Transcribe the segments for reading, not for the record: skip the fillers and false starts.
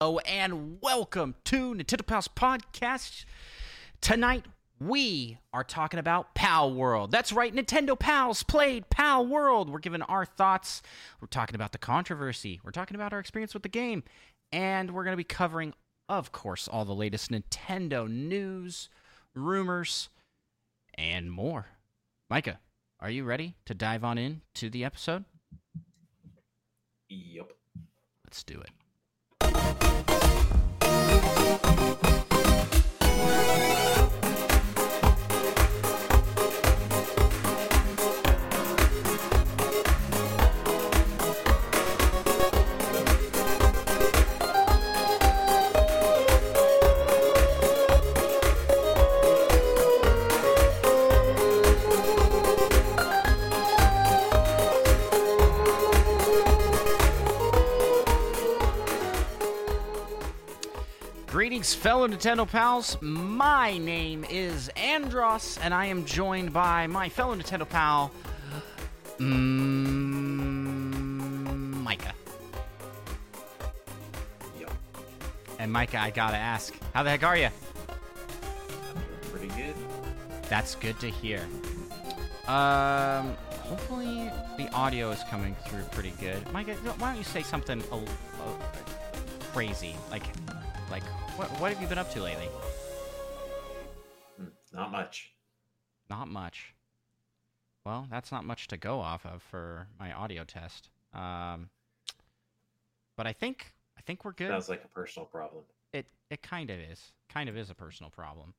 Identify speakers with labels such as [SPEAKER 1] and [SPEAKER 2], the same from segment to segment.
[SPEAKER 1] Hello and welcome to Nintendo Pals Podcast. Tonight we are talking about Pal World. That's right, Nintendo Pals played Pal World. We're giving our thoughts. We're talking about the controversy. We're talking about our experience with the game. And we're going to be covering, of course, all the latest Nintendo news, rumors, and more. Micah, are you ready to dive on in to the episode?
[SPEAKER 2] Yep.
[SPEAKER 1] Let's do it. Greetings, fellow Nintendo pals. My name is Andros, and I am joined by my fellow Nintendo pal, Micah.
[SPEAKER 2] Yep.
[SPEAKER 1] And Micah, I gotta ask, how the heck are you?
[SPEAKER 2] I'm doing pretty good.
[SPEAKER 1] That's good to hear. Hopefully the audio is coming through pretty good. Micah, why don't you say something crazy, like what have you been up to lately?
[SPEAKER 2] Not much.
[SPEAKER 1] Not much. Well, that's not much to go off of for my audio test. But I think we're good.
[SPEAKER 2] Sounds like a personal problem.
[SPEAKER 1] It kind of is. Kind of is a personal problem.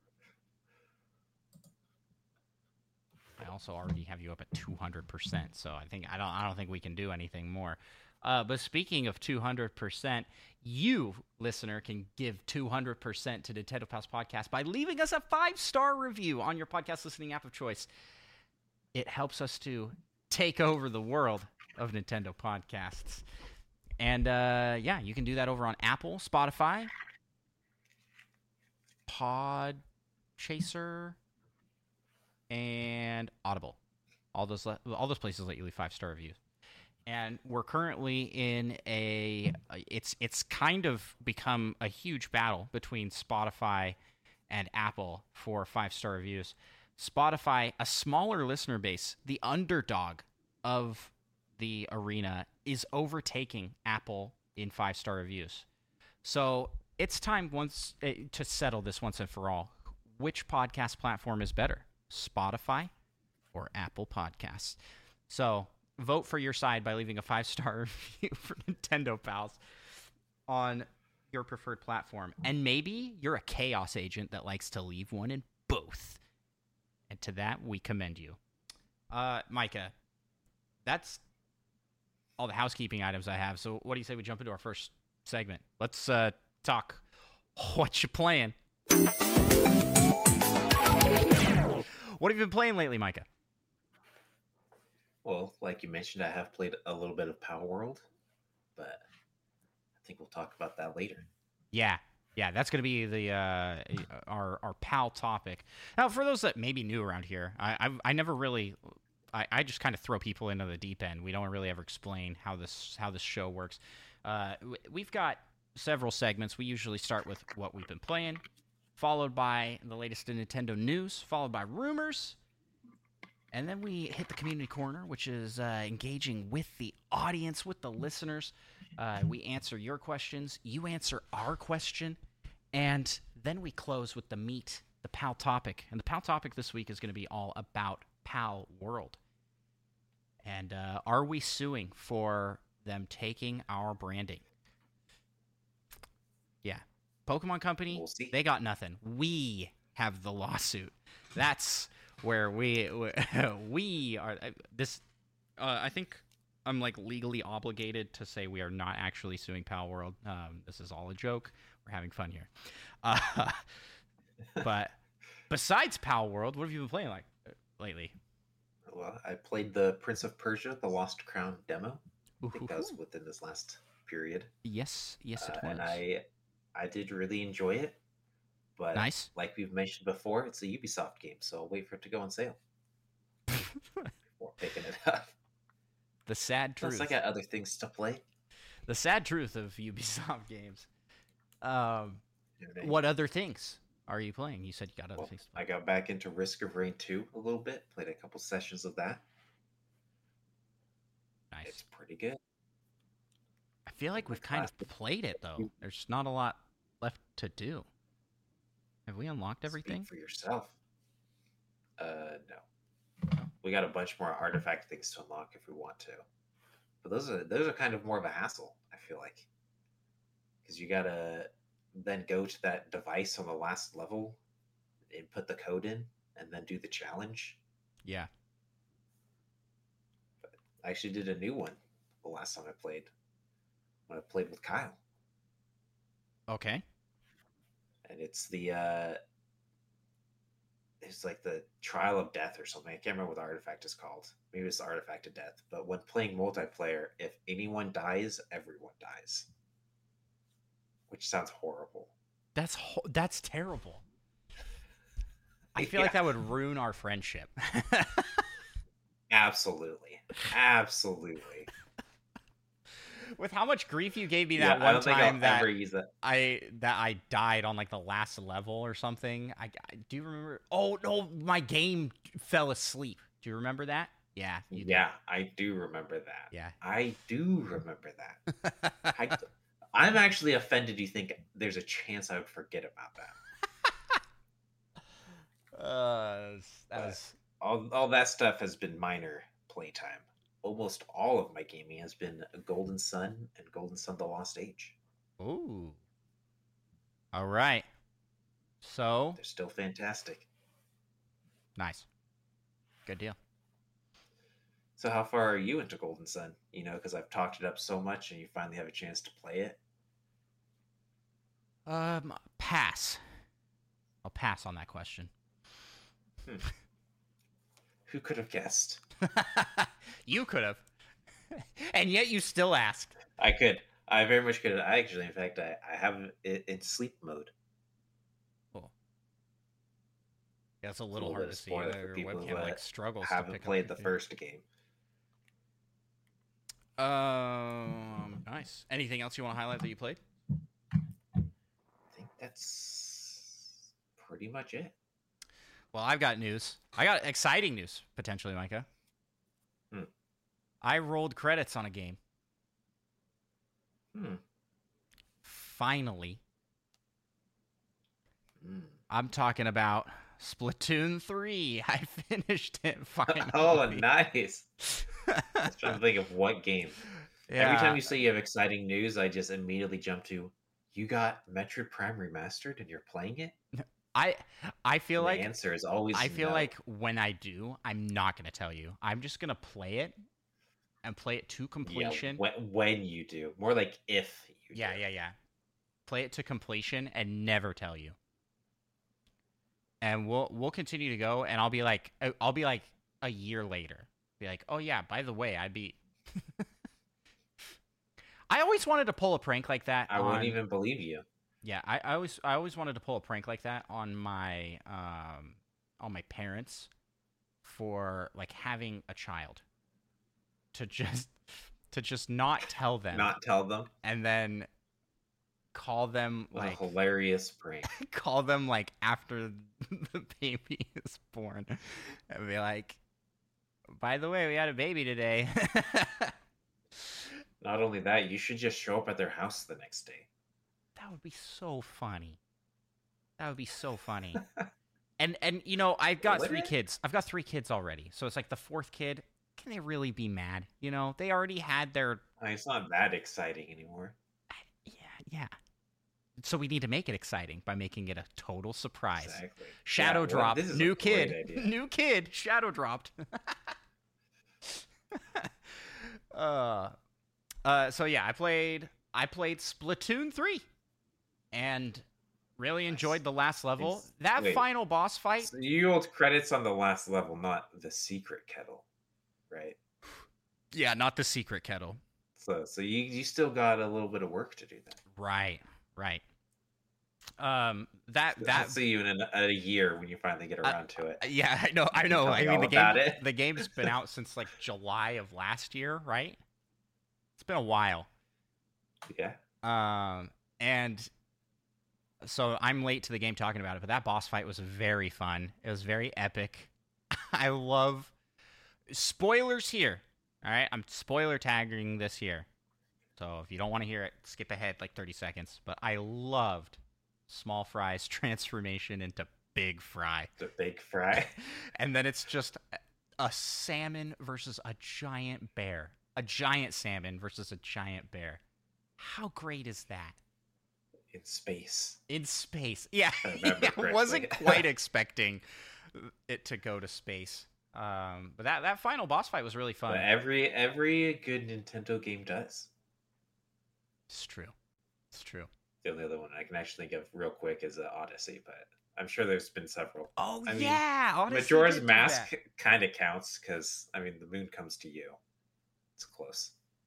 [SPEAKER 1] I also already have you up at 200%, so I don't think we can do anything more. But speaking of 200%, you, listener, can give 200% to Nintendo Pals Podcast by leaving us a 5-star review on your podcast listening app of choice. It helps us to take over the world of Nintendo podcasts. And, you can do that over on Apple, Spotify, Podchaser, and Audible. All those places let you leave 5-star reviews. And we're currently in it's kind of become a huge battle between Spotify and Apple for 5-star reviews. Spotify, a smaller listener base, the underdog of the arena, is overtaking Apple in 5-star reviews. So it's time to settle this once and for all. Which podcast platform is better, Spotify or Apple Podcasts? So vote for your side by leaving a 5-star review for Nintendo Pals on your preferred platform. And maybe you're a chaos agent that likes to leave one in both. And to that, we commend you. Micah, that's all the housekeeping items I have. So what do you say we jump into our first segment? Let's talk what you playing. What have you been playing lately, Micah?
[SPEAKER 2] Well, like you mentioned, I have played a little bit of Power World, but I think we'll talk about that later.
[SPEAKER 1] Yeah, that's going to be the our PAL topic. Now, for those that may be new around here, I never really, I just kind of throw people into the deep end. We don't really ever explain how this show works. We've got several segments. We usually start with what we've been playing, followed by the latest in Nintendo news, followed by rumors. And then we hit the community corner, which is engaging with the audience, with the listeners. We answer your questions. You answer our question. And then we close with the meat, the PAL topic. And the PAL topic this week is going to be all about PAL World. And are we suing for them taking our branding? Yeah. Pokemon Company,
[SPEAKER 2] We'll see.
[SPEAKER 1] They got nothing. We have the lawsuit. That's where we are. I think I'm legally obligated to say we are not actually suing Pal World. This is all a joke. We're having fun here. But besides Pal World, what have you been playing lately?
[SPEAKER 2] Well, I played the Prince of Persia: The Lost Crown demo. I think that was within this last period.
[SPEAKER 1] Yes, it was.
[SPEAKER 2] And I did really enjoy it. But
[SPEAKER 1] nice.
[SPEAKER 2] Like we've mentioned before, it's a Ubisoft game, so I'll wait for it to go on sale before picking it up.
[SPEAKER 1] The sad truth.
[SPEAKER 2] Plus, I got other things to play.
[SPEAKER 1] The sad truth of Ubisoft games. Um,
[SPEAKER 2] Okay.
[SPEAKER 1] what other things are you playing? You said you got other
[SPEAKER 2] Well,
[SPEAKER 1] things to play.
[SPEAKER 2] I got back into Risk of Rain 2 a little bit. Played a couple sessions of that.
[SPEAKER 1] Nice.
[SPEAKER 2] It's pretty good.
[SPEAKER 1] I feel like
[SPEAKER 2] The
[SPEAKER 1] we've kind of
[SPEAKER 2] classic.
[SPEAKER 1] played it though. There's not a lot left to do. Have we unlocked
[SPEAKER 2] Speak
[SPEAKER 1] everything?
[SPEAKER 2] for yourself. No. We got a bunch more artifact things to unlock if we want to. But those are kind of more of a hassle, I feel like. Because you gotta then go to that device on the last level and put the code in and then do the challenge.
[SPEAKER 1] Yeah.
[SPEAKER 2] But I actually did a new one the last time I played. When I played with Kyle.
[SPEAKER 1] Okay.
[SPEAKER 2] And it's it's like the trial of death or something. I can't remember what the artifact is called. Maybe it's the artifact of death. But when playing multiplayer, if anyone dies, everyone dies. Which sounds horrible.
[SPEAKER 1] That's terrible. I feel
[SPEAKER 2] Yeah.
[SPEAKER 1] like that would ruin our friendship.
[SPEAKER 2] Absolutely. Absolutely.
[SPEAKER 1] With how much grief you gave me
[SPEAKER 2] Yeah,
[SPEAKER 1] that
[SPEAKER 2] I
[SPEAKER 1] one
[SPEAKER 2] don't think
[SPEAKER 1] time
[SPEAKER 2] I'll
[SPEAKER 1] that
[SPEAKER 2] ever use that.
[SPEAKER 1] I died on like the last level or something. I do you remember? Oh no, my game fell asleep. Do you remember that? Yeah. You
[SPEAKER 2] Yeah, I do remember that.
[SPEAKER 1] Yeah.
[SPEAKER 2] I do remember that.
[SPEAKER 1] did.
[SPEAKER 2] I'm actually offended you think there's a chance I would forget about that.
[SPEAKER 1] That was
[SPEAKER 2] All that stuff has been minor playtime. Almost all of my gaming has been Golden Sun and Golden Sun: The Lost Age.
[SPEAKER 1] ooh. All right. So
[SPEAKER 2] They're still fantastic.
[SPEAKER 1] nice. Good deal.
[SPEAKER 2] So how far are you into Golden Sun? You know, because I've talked it up so much, and you finally have a chance to play it.
[SPEAKER 1] Pass. I'll pass on that question.
[SPEAKER 2] Who could have guessed?
[SPEAKER 1] You could have, and yet you still asked.
[SPEAKER 2] I could. I very much could. I actually, in fact, I have it in sleep mode.
[SPEAKER 1] Cool. Yeah, it's a little
[SPEAKER 2] bit
[SPEAKER 1] hard
[SPEAKER 2] of
[SPEAKER 1] to see.
[SPEAKER 2] spoiler for
[SPEAKER 1] Your
[SPEAKER 2] people
[SPEAKER 1] webcam
[SPEAKER 2] who
[SPEAKER 1] like struggles to
[SPEAKER 2] haven't
[SPEAKER 1] pick
[SPEAKER 2] played
[SPEAKER 1] up
[SPEAKER 2] the
[SPEAKER 1] anything.
[SPEAKER 2] first game.
[SPEAKER 1] Nice. Anything else you want to highlight that you played?
[SPEAKER 2] I think that's pretty much it.
[SPEAKER 1] Well, I've got news. I got exciting news, potentially, Micah. I rolled credits on a game. Finally. I'm talking about Splatoon 3. I finished it finally.
[SPEAKER 2] Oh, nice. I was trying to think of what game.
[SPEAKER 1] Yeah.
[SPEAKER 2] Every time you say you have exciting news, I just immediately jump to, you got Metroid Prime Remastered and you're playing it?
[SPEAKER 1] I feel like
[SPEAKER 2] the answer is always
[SPEAKER 1] I feel
[SPEAKER 2] no.
[SPEAKER 1] like when I do, I'm not going to tell you. I'm just going to play it and play it to completion.
[SPEAKER 2] Yeah, when you do. More like if you
[SPEAKER 1] Yeah. Play it to completion and never tell you. And we'll continue to go, and I'll be like a year later. Be like, oh yeah, by the way, I beat. I always wanted to pull a prank like that.
[SPEAKER 2] I wouldn't even believe you.
[SPEAKER 1] Yeah, I always wanted to pull a prank like that on my parents for like having a child. To just not tell them.
[SPEAKER 2] Not tell them.
[SPEAKER 1] And then call them
[SPEAKER 2] What
[SPEAKER 1] like
[SPEAKER 2] a hilarious prank.
[SPEAKER 1] call them like after the baby is born and be like, by the way, we had a baby today.
[SPEAKER 2] Not only that, you should just show up at their house the next day.
[SPEAKER 1] That would be so funny. And you know, I've got 3 kids. I've got 3 kids already. So it's like the 4th kid, can they really be mad? You know, they already had their
[SPEAKER 2] It's not that exciting anymore.
[SPEAKER 1] Yeah. So we need to make it exciting by making it a total surprise.
[SPEAKER 2] Exactly.
[SPEAKER 1] Shadow drop.
[SPEAKER 2] This is
[SPEAKER 1] New
[SPEAKER 2] a great
[SPEAKER 1] kid.
[SPEAKER 2] idea.
[SPEAKER 1] New kid. Shadow dropped. So yeah, I played Splatoon 3 and really enjoyed the last level.
[SPEAKER 2] Wait.
[SPEAKER 1] Final boss fight.
[SPEAKER 2] So you hold credits on the last level, not the secret kettle, right?
[SPEAKER 1] Yeah, not the secret kettle.
[SPEAKER 2] So you still got a little bit of work to do then.
[SPEAKER 1] Right.
[SPEAKER 2] I'll see you in a year when you finally get around to it.
[SPEAKER 1] Yeah, I know. I mean, the game's been out since like July of last year, right? It's been a while.
[SPEAKER 2] Yeah.
[SPEAKER 1] And So I'm late to the game talking about it, but that boss fight was very fun. It was very epic. I love spoilers here. All right, I'm spoiler tagging this here. So if you don't want to hear it, skip ahead like 30 seconds. But I loved Small Fry's transformation into Big Fry.
[SPEAKER 2] The Big Fry.
[SPEAKER 1] And then it's just a salmon versus a giant bear. A giant salmon versus a giant bear. How great is that?
[SPEAKER 2] In space.
[SPEAKER 1] In space. Yeah.
[SPEAKER 2] I
[SPEAKER 1] wasn't quite expecting it to go to space. But that final boss fight was really fun.
[SPEAKER 2] But every good Nintendo game does.
[SPEAKER 1] It's true. It's true.
[SPEAKER 2] The only other one I can actually think of real quick is Odyssey, but I'm sure there's been several.
[SPEAKER 1] Oh,
[SPEAKER 2] I
[SPEAKER 1] yeah.
[SPEAKER 2] mean, Majora's Mask kind of counts because, I mean, the moon comes to you. It's close.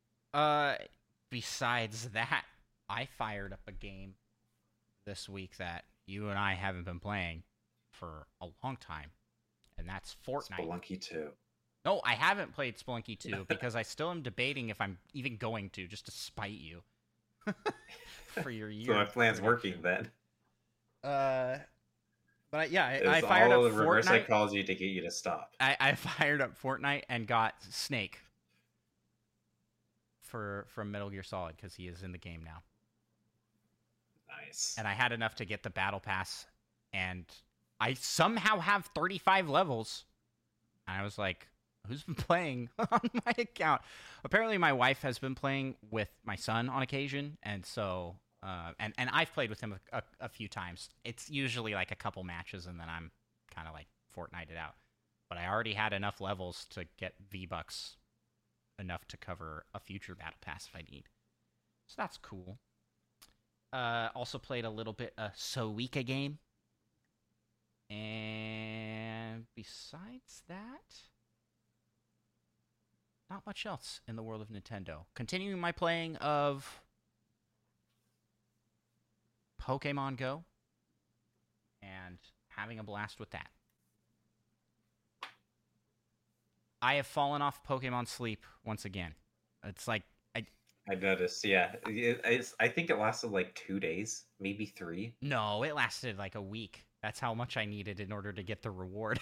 [SPEAKER 1] Besides that, I fired up a game this week that you and I haven't been playing for a long time, and that's Fortnite.
[SPEAKER 2] Spelunky 2.
[SPEAKER 1] No, I haven't played Spelunky 2 because I still am debating if I'm even going to, just to spite you. For your year.
[SPEAKER 2] So my plan's working then.
[SPEAKER 1] But I fired up Fortnite.
[SPEAKER 2] Reverse psychology to get you to stop.
[SPEAKER 1] I fired up Fortnite and got Snake from Metal Gear Solid because he is in the game now.
[SPEAKER 2] Nice.
[SPEAKER 1] And I had enough to get the battle pass, and I somehow have 35 levels. And I was like, who's been playing on my account? Apparently my wife has been playing with my son on occasion, and so and I've played with him a few times. It's usually like a couple matches, and then I'm kind of like Fortnite'd out. But I already had enough levels to get V-Bucks enough to cover a future battle pass if I need. So that's cool. Also played a little bit of Suika game. And besides that, not much else in the world of Nintendo. Continuing my playing of Pokemon Go and having a blast with that. I have fallen off Pokemon sleep once again. It's like
[SPEAKER 2] I noticed, yeah. I think it lasted like 2 days, maybe 3.
[SPEAKER 1] No, it lasted like a week. That's how much I needed in order to get the reward.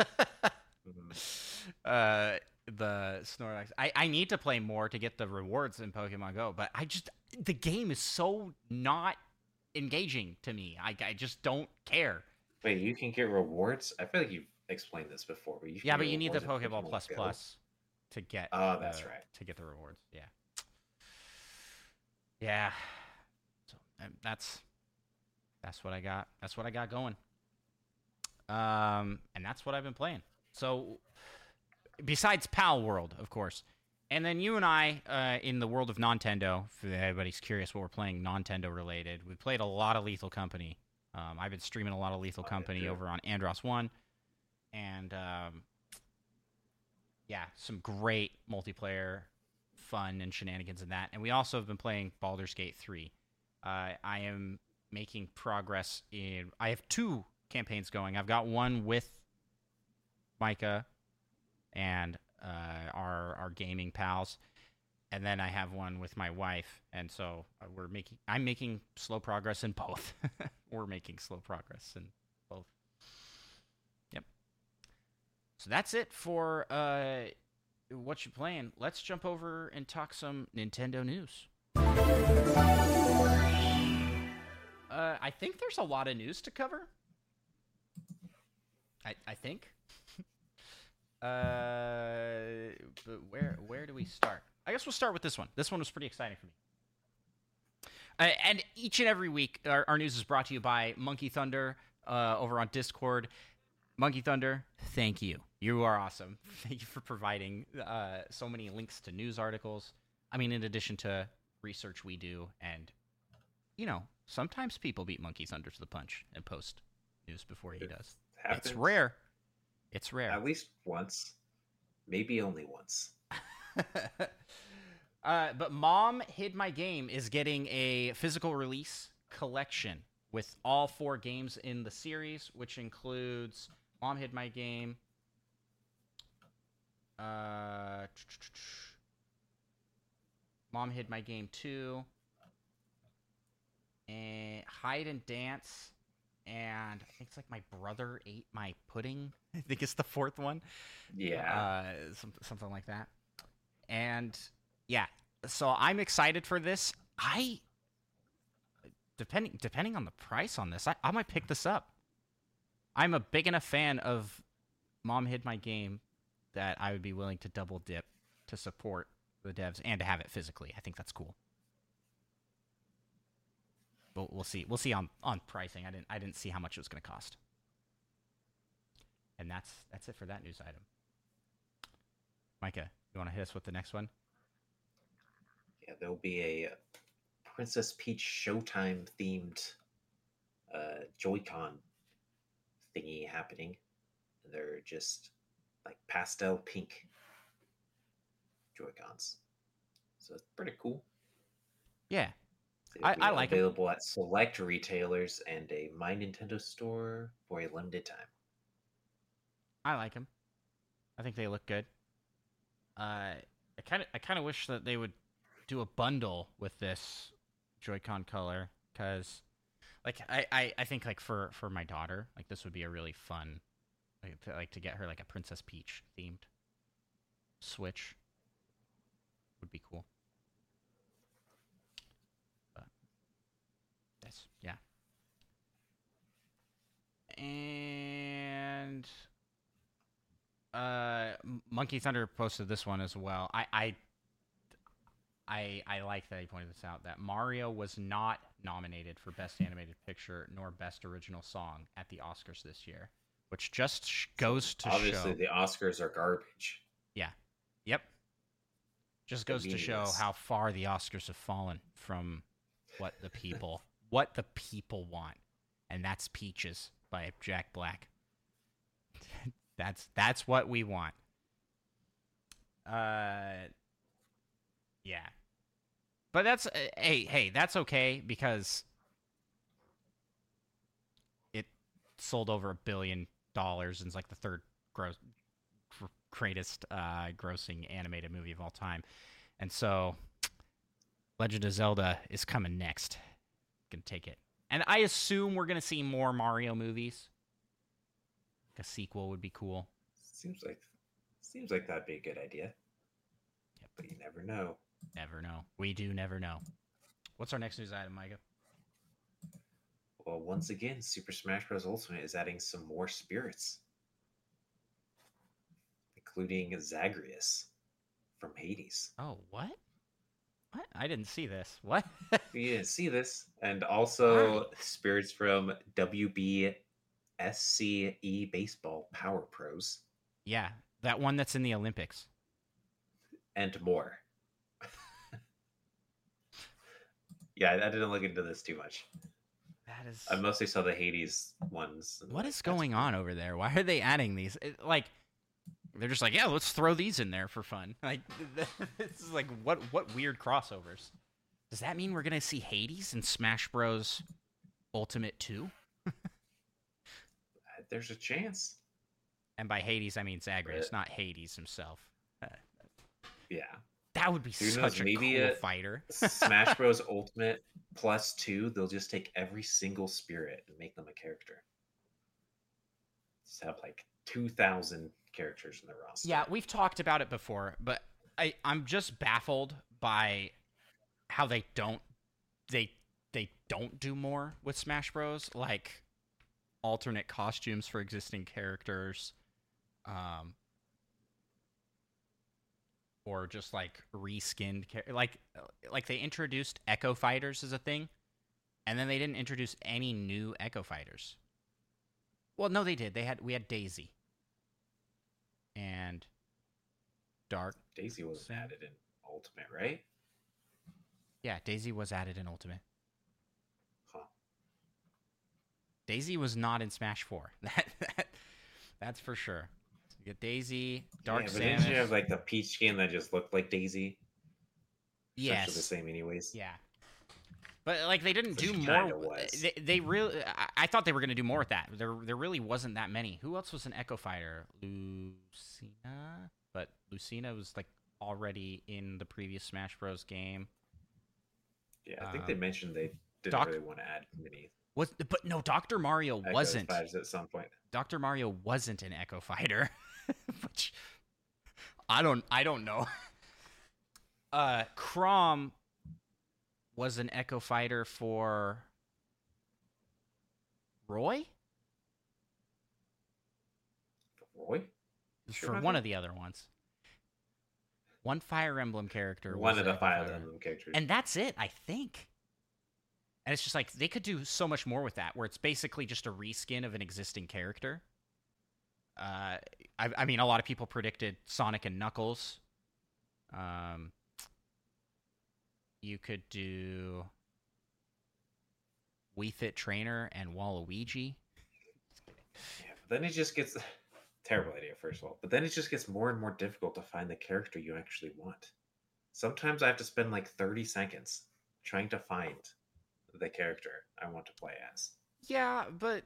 [SPEAKER 1] The Snorlax. I need to play more to get the rewards in Pokemon Go, but the game is so not engaging to me. I just don't care.
[SPEAKER 2] Wait, you can get rewards? I feel like you've explained this before, but
[SPEAKER 1] but you need the Pokeball Plus to get.
[SPEAKER 2] Oh, that's right.
[SPEAKER 1] To get the rewards, yeah. Yeah. So that's what I got. That's what I got going. And that's what I've been playing. So, besides Pal World, of course, and then you and I, in the world of Nintendo, if anybody's curious what we're playing Nintendo related, we played a lot of Lethal Company. I've been streaming a lot of Lethal Company over on Andros 1, and some great multiplayer fun and shenanigans in that. And we also have been playing Baldur's Gate 3. I am making progress I have 2 campaigns going. I've got one with Micah and our gaming pals, and then I have one with my wife, and so I'm making slow progress in both. We're making slow progress in both. Yep. So that's it for what you playing. Let's jump over and talk some Nintendo news. I think there's a lot of news to cover. I think. But where do we start? I guess we'll start with this one. This one was pretty exciting for me. And each and every week, our news is brought to you by Monkey Thunder over on Discord. Monkey Thunder, thank you. You are awesome. Thank you for providing so many links to news articles. I mean, in addition to research we do, and sometimes people beat Monkey Thunder to the punch and post news before he does.
[SPEAKER 2] Happens.
[SPEAKER 1] It's rare. It's rare.
[SPEAKER 2] At least once. Maybe only once.
[SPEAKER 1] But Mom Hid My Game is getting a physical release collection with all 4 games in the series, which includes Mom Hid My Game, Mom Hid My Game 2, and Hide and Dance, and I think it's like My Brother Ate My Pudding. I think it's the fourth one,
[SPEAKER 2] Yeah.
[SPEAKER 1] something like that. And yeah, so I'm excited for this. I depending on the price on this, I might pick this up. I'm a big enough fan of Mom Hid My Game that I would be willing to double dip to support the devs and to have it physically. I think that's cool. But we'll see. We'll see on pricing. I didn't see how much it was going to cost. And that's it for that news item. Micah, you want to hit us with the next one?
[SPEAKER 2] Yeah, there'll be a Princess Peach Showtime themed Joy-Con thingy happening. They're just like pastel pink Joy-Cons. So it's pretty cool.
[SPEAKER 1] Yeah,
[SPEAKER 2] It'll be
[SPEAKER 1] I like them.
[SPEAKER 2] available at select retailers and a My Nintendo store for a limited time.
[SPEAKER 1] I like them. I think they look good. I kind of wish that they would do a bundle with this Joy-Con color because, like, I think like for my daughter, like this would be a really fun, like to get her like a Princess Peach themed Switch would be cool. But that's yeah. And Monkey Thunder posted this one as well. I like that he pointed this out, that Mario was not nominated for Best Animated Picture nor Best Original Song at the Oscars this year, which just goes to
[SPEAKER 2] Obviously,
[SPEAKER 1] show.
[SPEAKER 2] the Oscars are garbage.
[SPEAKER 1] Yeah. Yep. Just goes to show how far the Oscars have fallen from what the people want, and that's Peaches by Jack Black. That's what we want. Yeah. But that's hey, that's okay because it sold over $1 billion and is like the third greatest grossing animated movie of all time. And so Legend of Zelda is coming next. Gonna take it. And I assume we're gonna see more Mario movies. Like a sequel would be cool.
[SPEAKER 2] Seems like that'd be a good idea.
[SPEAKER 1] Yep.
[SPEAKER 2] But you never know.
[SPEAKER 1] Never know. We do never know. What's our next news item, Micah?
[SPEAKER 2] Well, once again, Super Smash Bros. Ultimate is adding some more spirits, including Zagreus from Hades.
[SPEAKER 1] Oh, what? What? I didn't see this. What?
[SPEAKER 2] You didn't see this. And also
[SPEAKER 1] Why?
[SPEAKER 2] spirits from WBSCE Baseball Power Pros.
[SPEAKER 1] Yeah, that one that's in the Olympics.
[SPEAKER 2] And more. Yeah, I didn't look into this too much.
[SPEAKER 1] That is.
[SPEAKER 2] I mostly saw the Hades ones.
[SPEAKER 1] What is going on over there? Why are they adding these? Like, they're just like, yeah, let's throw these in there for fun. Like, this is like what weird crossovers? Does that mean we're gonna see Hades in Smash Bros. Ultimate 2?
[SPEAKER 2] There's a chance.
[SPEAKER 1] And by Hades, I mean Zagreus, not Hades himself.
[SPEAKER 2] Yeah.
[SPEAKER 1] That would be such a cool fighter.
[SPEAKER 2] Smash Bros. Ultimate +2, they'll just take every single spirit and make them a character. Just have like 2,000 characters in the roster.
[SPEAKER 1] Yeah, we've talked about it before, but I'm just baffled by how they don't do more with Smash Bros. Like alternate costumes for existing characters, or just like reskinned like they introduced Echo Fighters as a thing, and then they didn't introduce any new Echo Fighters. Well, no, they did. We had Daisy and Dark.
[SPEAKER 2] Daisy wasn't added in Ultimate, right?
[SPEAKER 1] Yeah, Daisy was added in Ultimate.
[SPEAKER 2] Huh.
[SPEAKER 1] Daisy was not in Smash 4. That's for sure. You get Daisy, Dark Samus.
[SPEAKER 2] Didn't you have like the Peach skin that just looked like Daisy?
[SPEAKER 1] Yes.
[SPEAKER 2] The same anyways.
[SPEAKER 1] Yeah. But like they didn't do more. They really. I thought they were going to do more with that. There really wasn't that many. Who else was an Echo Fighter? Lucina, but Lucina was like already in the previous Smash Bros. Game.
[SPEAKER 2] Yeah, I think they mentioned didn't
[SPEAKER 1] Doc
[SPEAKER 2] really want to add many
[SPEAKER 1] but no, Dr. Mario
[SPEAKER 2] Echo
[SPEAKER 1] wasn't.
[SPEAKER 2] Fighters at some point.
[SPEAKER 1] Dr. Mario wasn't an Echo Fighter. Which I don't know. Crom was an Echo Fighter for Roy?
[SPEAKER 2] Roy? Sure
[SPEAKER 1] For one of the other ones. One Fire Emblem character.
[SPEAKER 2] One of the Fire Emblem characters.
[SPEAKER 1] And that's it, I think. And it's just like, they could do so much more with that, where it's basically just a reskin of an existing character. I mean, a lot of people predicted Sonic and Knuckles. You could do Wii Fit Trainer and Waluigi.
[SPEAKER 2] Yeah, but then it just gets terrible idea, first of all. But then it just gets more and more difficult to find the character you actually want. Sometimes I have to spend like 30 seconds trying to find the character I want to play as.
[SPEAKER 1] Yeah, but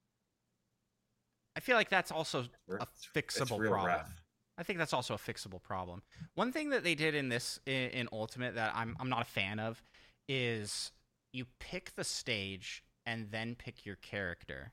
[SPEAKER 1] I feel like that's also a fixable problem. Rough. I think that's also a fixable problem. One thing that they did in this in Ultimate that I'm not a fan of is you pick the stage and then pick your character.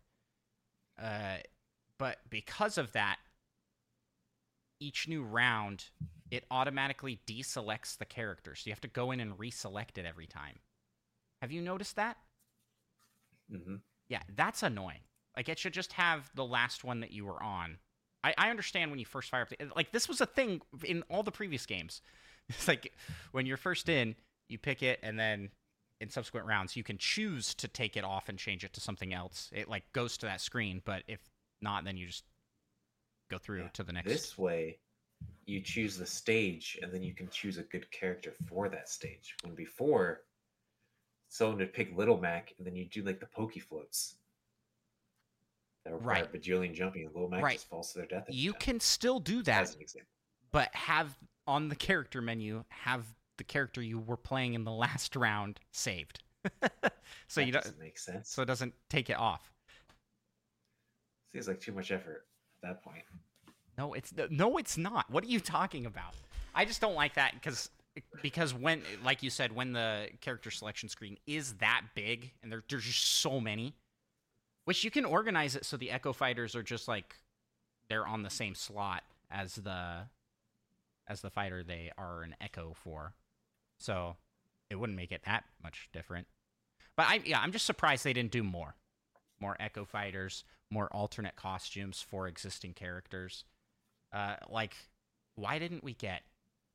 [SPEAKER 1] But because of that, each new round it automatically deselects the character, so you have to go in and reselect it every time. Have you noticed that?
[SPEAKER 2] Mm-hmm.
[SPEAKER 1] Yeah, that's annoying. Like, it should just have the last one that you were on. I understand when you first fire up like, this was a thing in all the previous games. It's like, when you're first in, you pick it, and then in subsequent rounds, you can choose to take it off and change it to something else. It, like, goes to that screen, but if not, then you just go through to the next.
[SPEAKER 2] This way, you choose the stage, and then you can choose a good character for that stage. When before, someone would pick Little Mac, and then you do, like, the Pokey Floats. That require bajillion jumping, and Little Mac just falls to their death.
[SPEAKER 1] You can still do that,
[SPEAKER 2] as an example,
[SPEAKER 1] but have on the character menu have the character you were playing in the last round saved. So
[SPEAKER 2] that doesn't make sense.
[SPEAKER 1] So it doesn't take it off.
[SPEAKER 2] Seems like too much effort at that point.
[SPEAKER 1] No, it's not. What are you talking about? I just don't like that because when, like you said, when the character selection screen is that big and there's just so many. Which you can organize it so the Echo Fighters are just like they're on the same slot as the fighter they are an Echo for, so it wouldn't make it that much different. But I'm just surprised they didn't do more Echo Fighters, more alternate costumes for existing characters. Like, why didn't we get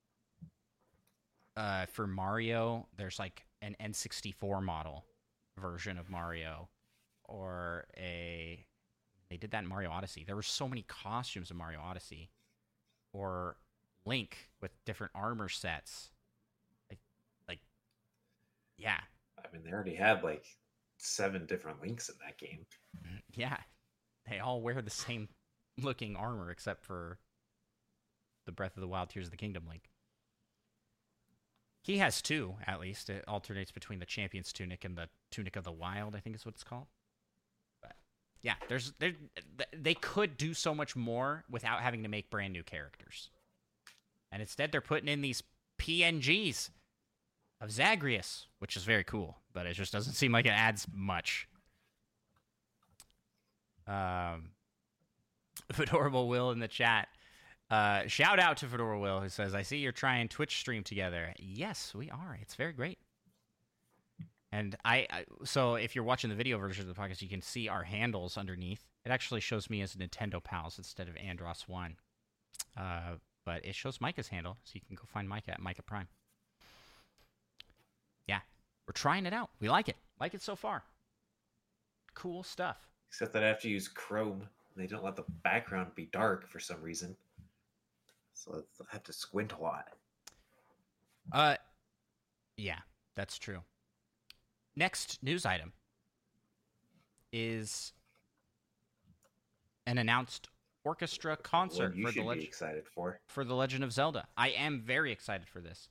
[SPEAKER 1] for Mario? There's like an N64 model version of Mario. Or they did that in Mario Odyssey. There were so many costumes in Mario Odyssey. Or Link with different armor sets. Like, yeah.
[SPEAKER 2] I mean, they already had like 7 different Links in that game.
[SPEAKER 1] Yeah. They all wear the same looking armor except for the Breath of the Wild Tears of the Kingdom Link. He has 2, at least. It alternates between the Champion's Tunic and the Tunic of the Wild, I think is what it's called. Yeah, they could do so much more without having to make brand new characters. And instead they're putting in these PNGs of Zagreus, which is very cool, but it just doesn't seem like it adds much. Fedorable Will in the chat. Shout out to Fedora Will, who says, I see you're trying Twitch stream together. Yes, we are. It's very great. And so if you're watching the video version of the podcast, you can see our handles underneath. It actually shows me as Nintendo Pals instead of Andros1. But it shows Micah's handle, so you can go find Micah at Micah Prime. Yeah, we're trying it out. We like it. Like it so far. Cool stuff.
[SPEAKER 2] Except that I have to use Chrome. They don't let the background be dark for some reason. So I have to squint a lot.
[SPEAKER 1] Yeah, that's true. Next news item is an announced orchestra concert
[SPEAKER 2] for the Legend. Excited
[SPEAKER 1] for the Legend of Zelda. I am very excited for this,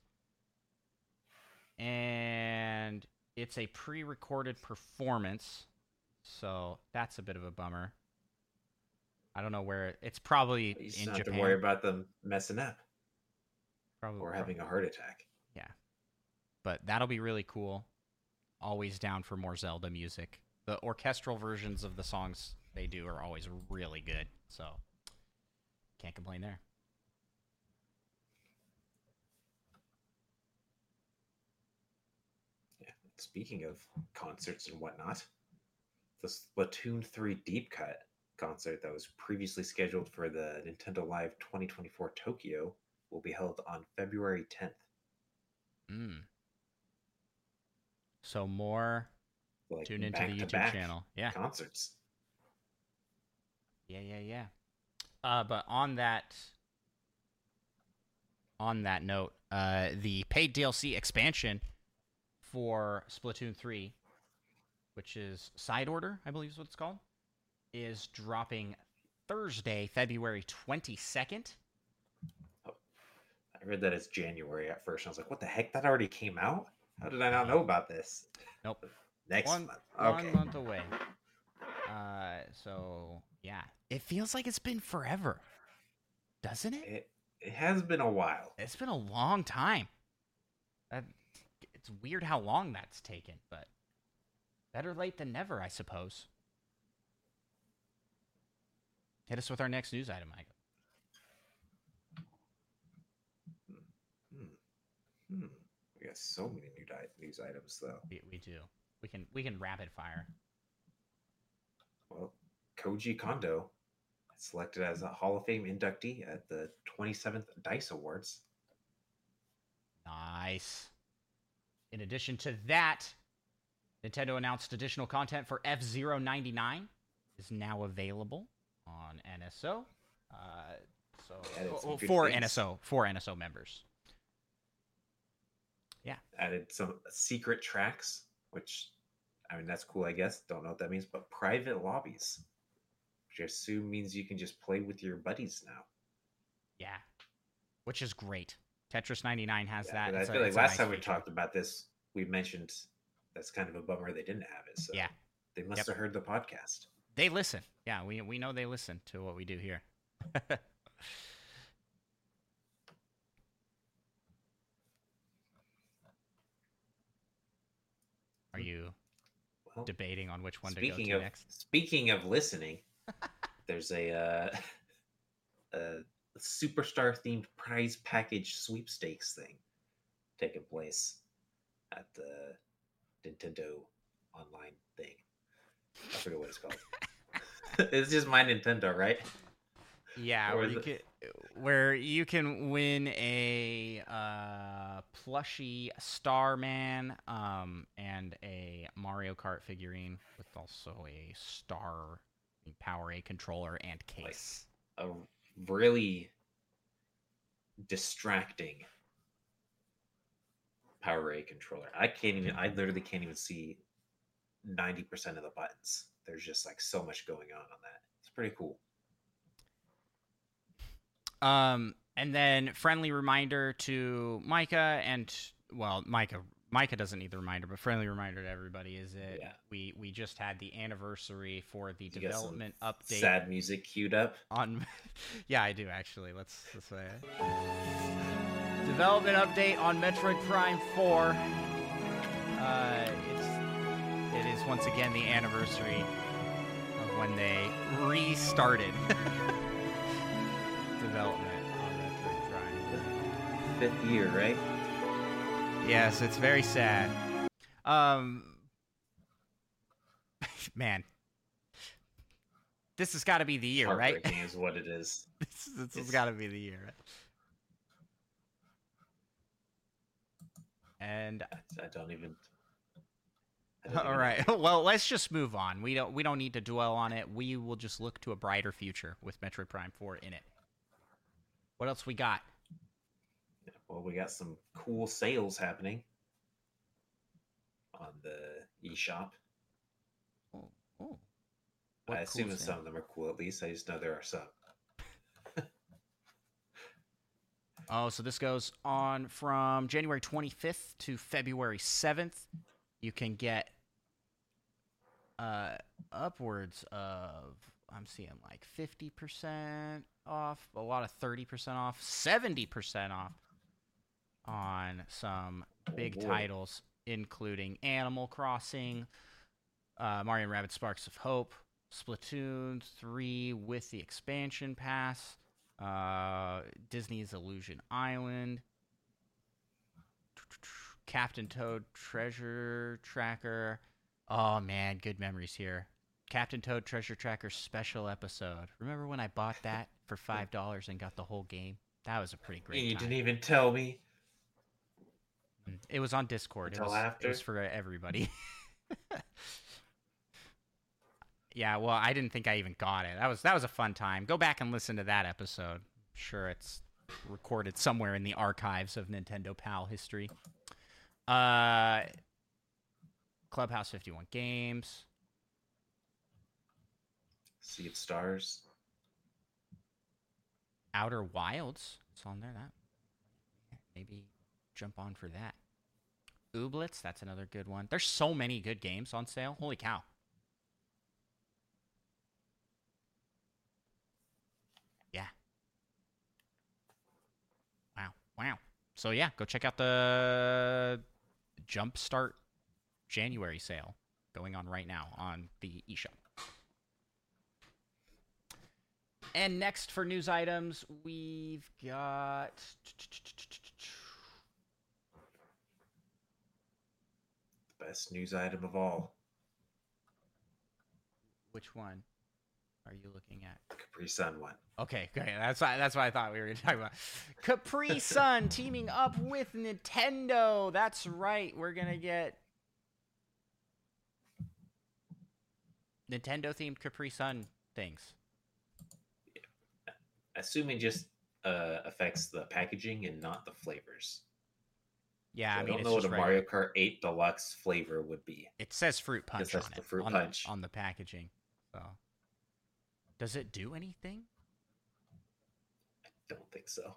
[SPEAKER 1] and it's a pre-recorded performance, so that's a bit of a bummer. I don't know where it's probably in Japan.
[SPEAKER 2] Have to worry about them messing up, or having a heart attack.
[SPEAKER 1] Yeah, but that'll be really cool. always down for more Zelda music. The orchestral versions of the songs they do are always really good. So can't complain there.
[SPEAKER 2] Yeah. Speaking of concerts and whatnot, the Splatoon 3 Deep Cut concert that was previously scheduled for the Nintendo Live 2024 Tokyo will be held on February 10th.
[SPEAKER 1] So more
[SPEAKER 2] Like
[SPEAKER 1] tune into the YouTube channel. Yeah.
[SPEAKER 2] Concerts.
[SPEAKER 1] Yeah. But on that note, the paid DLC expansion for Splatoon 3, which is Side Order, I believe is what it's called, is dropping Thursday, February 22nd.
[SPEAKER 2] Oh, I read that it's January at first. I was like, what the heck? That already came out? How did I not know about this?
[SPEAKER 1] Nope.
[SPEAKER 2] Next month.
[SPEAKER 1] Okay. 1 month away. So, yeah. It feels like it's been forever. Doesn't it?
[SPEAKER 2] It has been a while.
[SPEAKER 1] It's been a long time. It's weird how long that's taken, but better late than never, I suppose. Hit us with our next news item, Mike.
[SPEAKER 2] We got so many news items, though.
[SPEAKER 1] We do. We can rapid fire.
[SPEAKER 2] Well, Koji Kondo selected as a Hall of Fame inductee at the 27th DICE Awards.
[SPEAKER 1] Nice. In addition to that, Nintendo announced additional content for F-Zero 99 is now available on NSO. For NSO members. Yeah.
[SPEAKER 2] Added some secret tracks, which, I mean, that's cool, I guess. Don't know what that means, but private lobbies, which I assume means you can just play with your buddies now.
[SPEAKER 1] Yeah. Which is great. Tetris 99 has that.
[SPEAKER 2] I feel like last time we talked about this, we mentioned that's kind of a bummer they didn't have it. So
[SPEAKER 1] yeah.
[SPEAKER 2] They must have heard the podcast.
[SPEAKER 1] They listen. Yeah, we know they listen to what we do here. Are you debating on which one to go to next?
[SPEAKER 2] Speaking of listening, there's a superstar themed prize package sweepstakes thing taking place at the Nintendo online thing. I forget what it's called. It's just My Nintendo, right?
[SPEAKER 1] Yeah, where you can win a plushie Starman and a Mario Kart figurine with also a Star PowerA controller and case.
[SPEAKER 2] Like a really distracting PowerA controller. I literally can't even see 90% of the buttons. There's just like so much going on that. It's pretty cool.
[SPEAKER 1] And then friendly reminder to Micah Micah doesn't need the reminder, but friendly reminder to everybody is that we just had the anniversary for the development update.
[SPEAKER 2] Sad music queued up
[SPEAKER 1] on. Yeah, I do actually. Let's say it. Development update on Metroid Prime 4. It is once again the anniversary of when they restarted development on Metroid Prime.
[SPEAKER 2] 5th year, right?
[SPEAKER 1] Yes, it's very sad. Man, this has got to be the year, right?
[SPEAKER 2] Heartbreaking is what it is.
[SPEAKER 1] This has got to be the year, right? And
[SPEAKER 2] I don't even.
[SPEAKER 1] All right. Well, let's just move on. We don't need to dwell on it. We will just look to a brighter future with Metroid Prime 4 in it. What else we got?
[SPEAKER 2] Well, we got some cool sales happening on the eShop.
[SPEAKER 1] Oh.
[SPEAKER 2] I assume that some of them are cool, at least. I just know there are some.
[SPEAKER 1] Oh, so this goes on from January 25th to February 7th. You can get upwards of, I'm seeing like 50% off, a lot of 30% off, 70% off on some big titles. including Animal Crossing, Mario & Rabbids Sparks of Hope, Splatoon 3 with the expansion pass, Disney's Illusion Island, Captain Toad Treasure Tracker. Oh man, good memories here. Captain Toad Treasure Tracker special episode. Remember when I bought that for $5 and got the whole game? That was a pretty great
[SPEAKER 2] You
[SPEAKER 1] time.
[SPEAKER 2] didn't even tell me
[SPEAKER 1] It was on Discord.
[SPEAKER 2] until
[SPEAKER 1] It
[SPEAKER 2] after.
[SPEAKER 1] was for everybody. Yeah, well, I didn't think I even got it. That was a fun time. Go back and listen to that episode. I'm sure it's recorded somewhere in the archives of Nintendo PAL history. Clubhouse 51 Games.
[SPEAKER 2] Sea of Stars.
[SPEAKER 1] Outer Wilds. It's on there. That maybe jump on for that. Ooblets. That's another good one. There's so many good games on sale. Holy cow. Yeah. Wow. So yeah, go check out the Jumpstart January sale going on right now on the eShop. And next for news items, we've got
[SPEAKER 2] The best news item of all.
[SPEAKER 1] which one are you looking at?
[SPEAKER 2] The Capri Sun one.
[SPEAKER 1] Okay, that's what I thought we were going to talk about. Capri Sun teaming up with Nintendo. That's right. We're going to get Nintendo-themed Capri Sun things.
[SPEAKER 2] Assuming just affects the packaging and not the flavors.
[SPEAKER 1] Yeah,
[SPEAKER 2] So
[SPEAKER 1] I mean,
[SPEAKER 2] don't
[SPEAKER 1] it's
[SPEAKER 2] know what
[SPEAKER 1] just
[SPEAKER 2] a Mario Kart 8 Deluxe flavor would be.
[SPEAKER 1] It says fruit punch on
[SPEAKER 2] that's the
[SPEAKER 1] it,
[SPEAKER 2] fruit punch.
[SPEAKER 1] on the packaging. So, does it do anything?
[SPEAKER 2] I don't think so.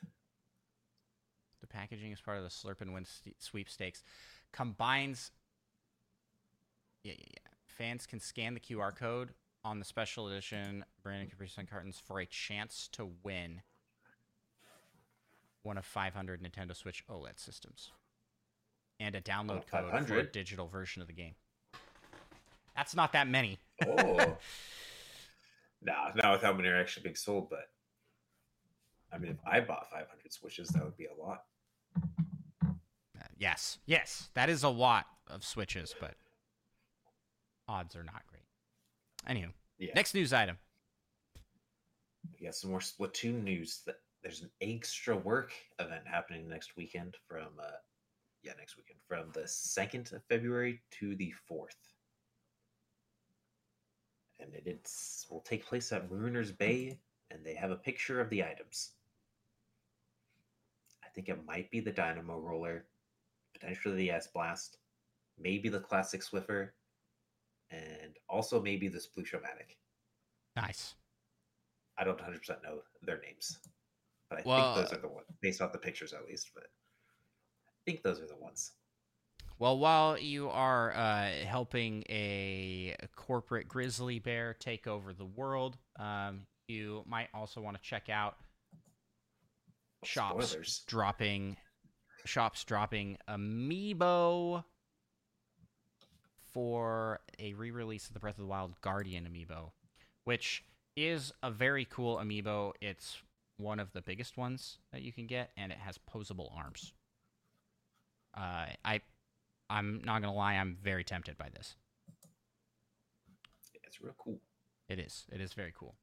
[SPEAKER 1] The packaging is part of the Slurp and Win sweepstakes. Combines. Yeah. Fans can scan the QR code on the special edition Brandon Capri Sun cartons for a chance to win one of 500 Nintendo Switch OLED systems and a download code for a digital version of the game. That's not that many.
[SPEAKER 2] Oh. Not with how many are actually being sold, but I mean, if I bought 500 Switches, that would be a lot.
[SPEAKER 1] Yes, that is a lot of Switches, but odds are not great. Anywho, Next news item.
[SPEAKER 2] We got some more Splatoon news. There's an extra work event happening next weekend from the 2nd of February to the 4th. And it will take place at Ruiner's Bay, and they have a picture of the items. I think it might be the Dynamo Roller, potentially the S-Blast, maybe the Classic Swiffer, and also maybe the Splooshomatic.
[SPEAKER 1] Nice.
[SPEAKER 2] I don't 100% know their names, but I think those are the ones, based off the pictures at least, but I think those are the ones.
[SPEAKER 1] Well, while you are helping a corporate grizzly bear take over the world, you might also want to check out shops dropping Amiibo for a re-release of the Breath of the Wild Guardian Amiibo, which is a very cool Amiibo. It's one of the biggest ones that you can get, and it has posable arms. I'm not going to lie, I'm very tempted by this.
[SPEAKER 2] It's real cool.
[SPEAKER 1] It is. It is very cool.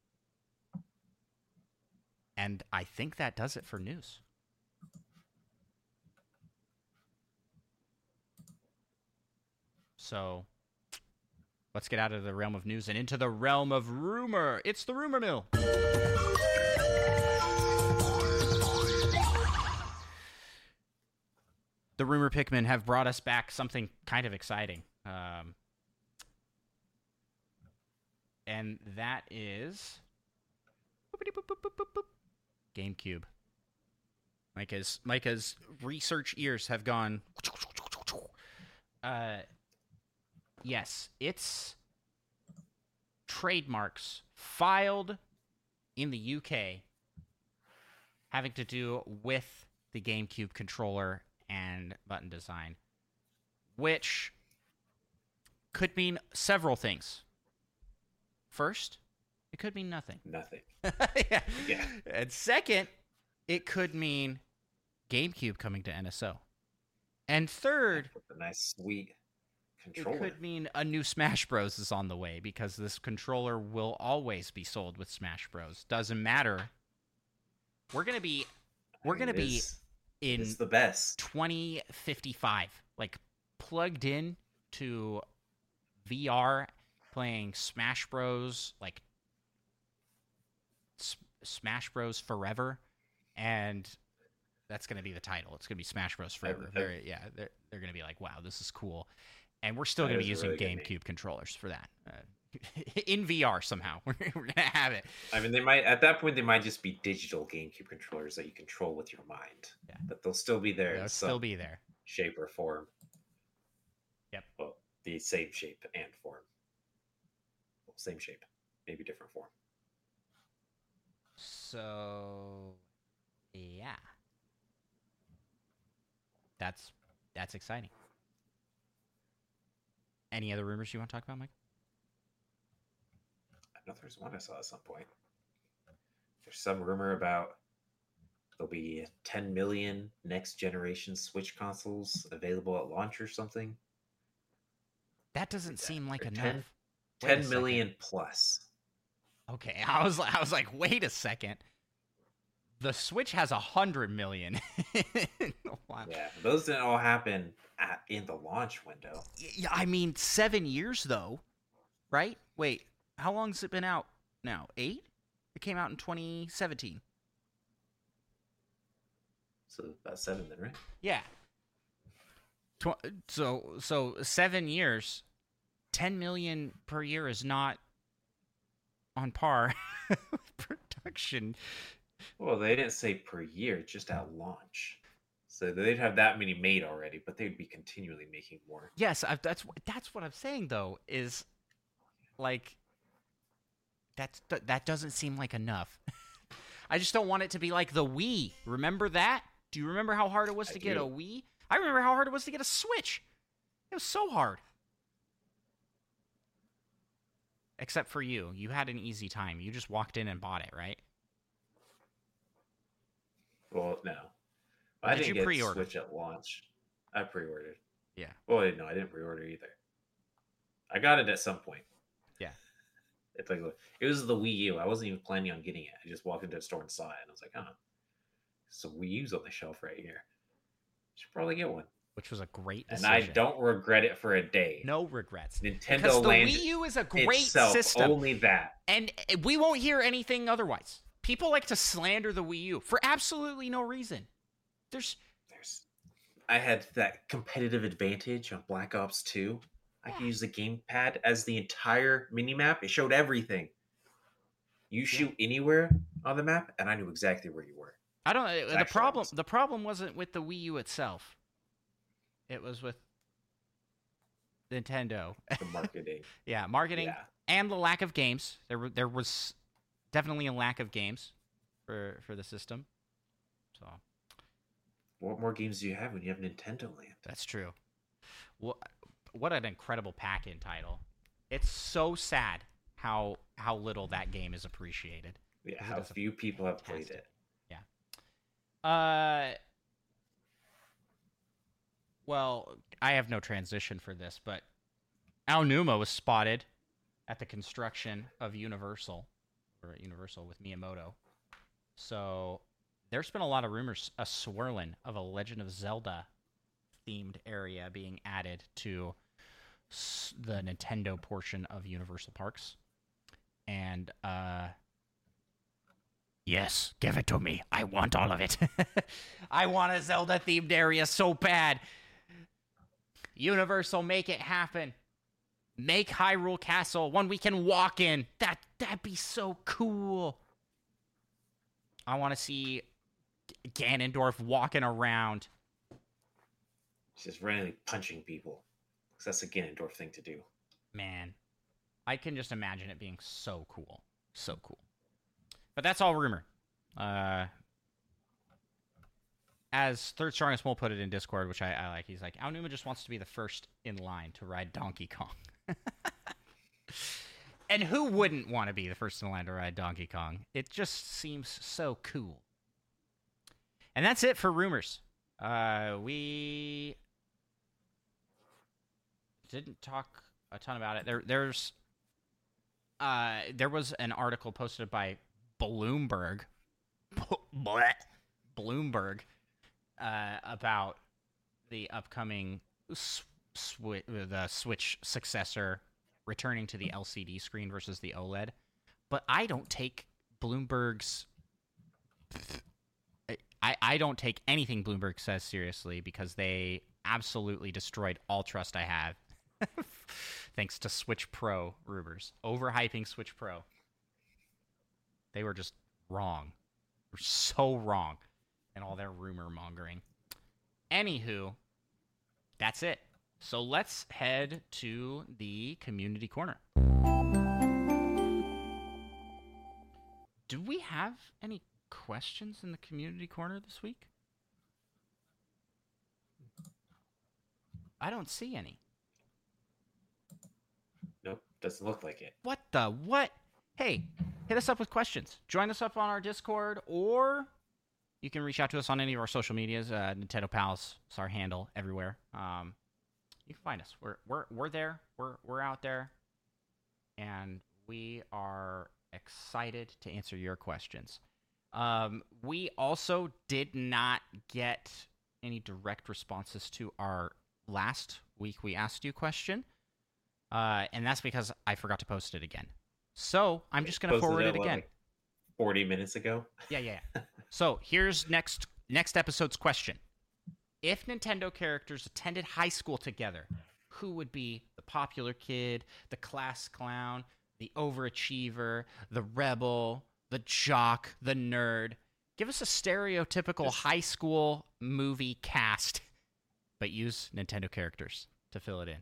[SPEAKER 1] And I think that does it for news. So, let's get out of the realm of news and into the realm of rumor. It's the Rumor Mill. The Rumor Pikmin have brought us back something kind of exciting. And that is GameCube. Micah's research ears have gone. Yes, it's trademarks filed in the UK having to do with the GameCube controller and button design which could mean several things. First, it could mean nothing.
[SPEAKER 2] Nothing.
[SPEAKER 1] Yeah.
[SPEAKER 2] Yeah.
[SPEAKER 1] And second, it could mean GameCube coming to NSO. And third,
[SPEAKER 2] With a nice sweet
[SPEAKER 1] it
[SPEAKER 2] controller.
[SPEAKER 1] could mean a new Smash Bros. Is on the way, because this controller will always be sold with Smash Bros. Doesn't matter. We're gonna be in
[SPEAKER 2] It's the best.
[SPEAKER 1] 2055, like plugged in to VR, playing Smash Bros. Like Smash Bros. Forever, and that's gonna be the title. It's gonna be Smash Bros. Forever. They're gonna be like, wow, this is cool, and we're still
[SPEAKER 2] That
[SPEAKER 1] gonna be
[SPEAKER 2] is a
[SPEAKER 1] using
[SPEAKER 2] really good name.
[SPEAKER 1] GameCube controllers for that. In VR somehow. We're gonna have it.
[SPEAKER 2] I mean, they might at that point they might just be digital GameCube controllers that you control with your mind.
[SPEAKER 1] Yeah.
[SPEAKER 2] But they'll still be there
[SPEAKER 1] They'll
[SPEAKER 2] in
[SPEAKER 1] still
[SPEAKER 2] some
[SPEAKER 1] be there.
[SPEAKER 2] shape or form.
[SPEAKER 1] Yep.
[SPEAKER 2] Well, the same shape and form. Well, same shape, maybe different form.
[SPEAKER 1] So, yeah, that's exciting. Any other rumors you want to talk about, Mike?
[SPEAKER 2] I know there's one I saw at some point. There's some rumor about there'll be 10 million next generation Switch consoles available at launch or something.
[SPEAKER 1] That doesn't seem like
[SPEAKER 2] Or
[SPEAKER 1] enough.
[SPEAKER 2] 10
[SPEAKER 1] Wait a
[SPEAKER 2] 10
[SPEAKER 1] second.
[SPEAKER 2] million plus.
[SPEAKER 1] Okay, I was like, wait a second. The Switch has 100 million. Wow.
[SPEAKER 2] Yeah, those didn't all happen in the launch window.
[SPEAKER 1] Yeah, I mean, 7 years though, right? Wait, how long has it been out now? 8? It came out in 2017.
[SPEAKER 2] So about 7 then, right?
[SPEAKER 1] Yeah. So 7 years, 10 million per year is not on par with production.
[SPEAKER 2] Well, they didn't say per year, just at launch. So they'd have that many made already, but they'd be continually making more.
[SPEAKER 1] Yes, that's what I'm saying though. Is like that doesn't seem like enough. I just don't want it to be like the Wii. Remember that? Do you remember how hard it was to get a Wii? I remember how hard it was to get a Switch. It was so hard. Except for you. You had an easy time. You just walked in and bought it, right?
[SPEAKER 2] Well, no.
[SPEAKER 1] Or
[SPEAKER 2] I
[SPEAKER 1] did
[SPEAKER 2] didn't
[SPEAKER 1] you
[SPEAKER 2] get
[SPEAKER 1] pre-order?
[SPEAKER 2] Switch at launch. I pre-ordered.
[SPEAKER 1] Yeah.
[SPEAKER 2] Well, no, I didn't pre-order either. I got it at some point.
[SPEAKER 1] Yeah.
[SPEAKER 2] It's like it was the Wii U. I wasn't even planning on getting it. I just walked into the store and saw it, and I was like, "Oh, some Wii U's on the shelf right here. Should probably get one."
[SPEAKER 1] Which was a great
[SPEAKER 2] And
[SPEAKER 1] decision.
[SPEAKER 2] I don't regret it for a day.
[SPEAKER 1] No regrets.
[SPEAKER 2] Nintendo
[SPEAKER 1] Because the
[SPEAKER 2] Land
[SPEAKER 1] Wii U is a great
[SPEAKER 2] itself,
[SPEAKER 1] system.
[SPEAKER 2] only that.
[SPEAKER 1] And we won't hear anything otherwise. People like to slander the Wii U for absolutely no reason.
[SPEAKER 2] I had that competitive advantage on Black Ops 2. I could use the gamepad as the entire minimap. It showed everything. You shoot anywhere on the map, and I knew exactly where you were.
[SPEAKER 1] I don't. The
[SPEAKER 2] actually
[SPEAKER 1] problem.
[SPEAKER 2] awesome.
[SPEAKER 1] The problem wasn't with the Wii U itself. It was with Nintendo.
[SPEAKER 2] The marketing.
[SPEAKER 1] Yeah, marketing
[SPEAKER 2] Yeah.
[SPEAKER 1] and the lack of games. There was definitely a lack of games for the system. So
[SPEAKER 2] What more games do you have when you have Nintendo Land?
[SPEAKER 1] that's true. What an incredible pack-in title. It's so sad how little that game is appreciated.
[SPEAKER 2] Yeah,
[SPEAKER 1] Because it
[SPEAKER 2] how
[SPEAKER 1] does a
[SPEAKER 2] few people have played
[SPEAKER 1] fantastic-
[SPEAKER 2] it.
[SPEAKER 1] Well, I have no transition for this, but Aonuma was spotted at the construction of Universal, or at Universal with Miyamoto. So there's been a lot of rumors, a swirling of a Legend of Zelda themed area being added to the Nintendo portion of Universal Parks. And yes, give it to me. I want all of it. I want a Zelda themed area so bad. Universal, make it happen. Make Hyrule Castle one we can walk in. That'd be so cool. I want to see Ganondorf walking around.
[SPEAKER 2] Just randomly punching people. Because that's a Ganondorf thing to do.
[SPEAKER 1] Man, I can just imagine it being so cool. So cool. But that's all rumor. as Third Strongest Mole put it in Discord, which I like, he's like, Aonuma just wants to be the first in line to ride Donkey Kong. And who wouldn't want to be the first in line to ride Donkey Kong? It just seems so cool. And that's it for rumors. We didn't talk a ton about it. There was an article posted by Bloomberg. Bloomberg about the upcoming the Switch successor returning to the LCD screen versus the OLED. But I don't take Bloomberg's... I don't take anything Bloomberg says seriously because they absolutely destroyed all trust I have thanks to Switch Pro rumors. Overhyping Switch Pro. They were just wrong. They were so wrong in all their rumor mongering. Anywho, that's it. So let's head to the community corner. Do we have any questions in the community corner this week? I don't see any.
[SPEAKER 2] Nope, doesn't look like it.
[SPEAKER 1] What the what? Hey, hit us up with questions. Join us up on our Discord, or you can reach out to us on any of our social medias. Nintendo Pals is our handle everywhere. You can find us. We're there. We're out there, and we are excited to answer your questions. We also did not get any direct responses to our last week we asked you question, and that's because I forgot to post it again. So I'm just going to forward it again.
[SPEAKER 2] Like 40 minutes ago?
[SPEAKER 1] Yeah. So here's next episode's question. If Nintendo characters attended high school together, who would be the popular kid, the class clown, the overachiever, the rebel, the jock, the nerd? Give us a stereotypical high school movie cast, but use Nintendo characters to fill it in.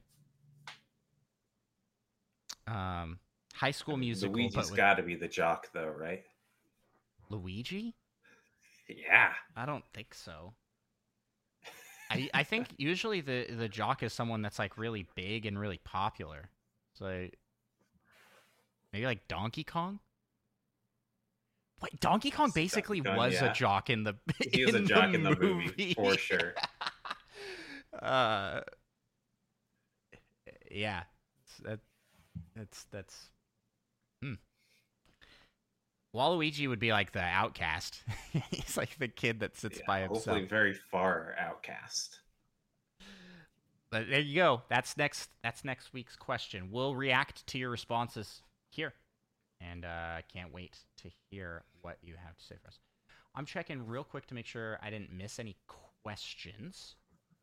[SPEAKER 1] High School Musical.
[SPEAKER 2] Luigi's got to be the jock, though, right?
[SPEAKER 1] Luigi?
[SPEAKER 2] Yeah.
[SPEAKER 1] I don't think so. I think usually the jock is someone that's like really big and really popular. So maybe like Donkey Kong? Wait, Donkey Kong basically was a jock in the
[SPEAKER 2] He was a jock in the movie, for sure.
[SPEAKER 1] Yeah. That's Waluigi would be like the outcast. He's like the kid that sits by himself.
[SPEAKER 2] Hopefully very far outcast.
[SPEAKER 1] But there you go. That's next week's question. We'll react to your responses here. And I can't wait to hear what you have to say for us. I'm checking real quick to make sure I didn't miss any questions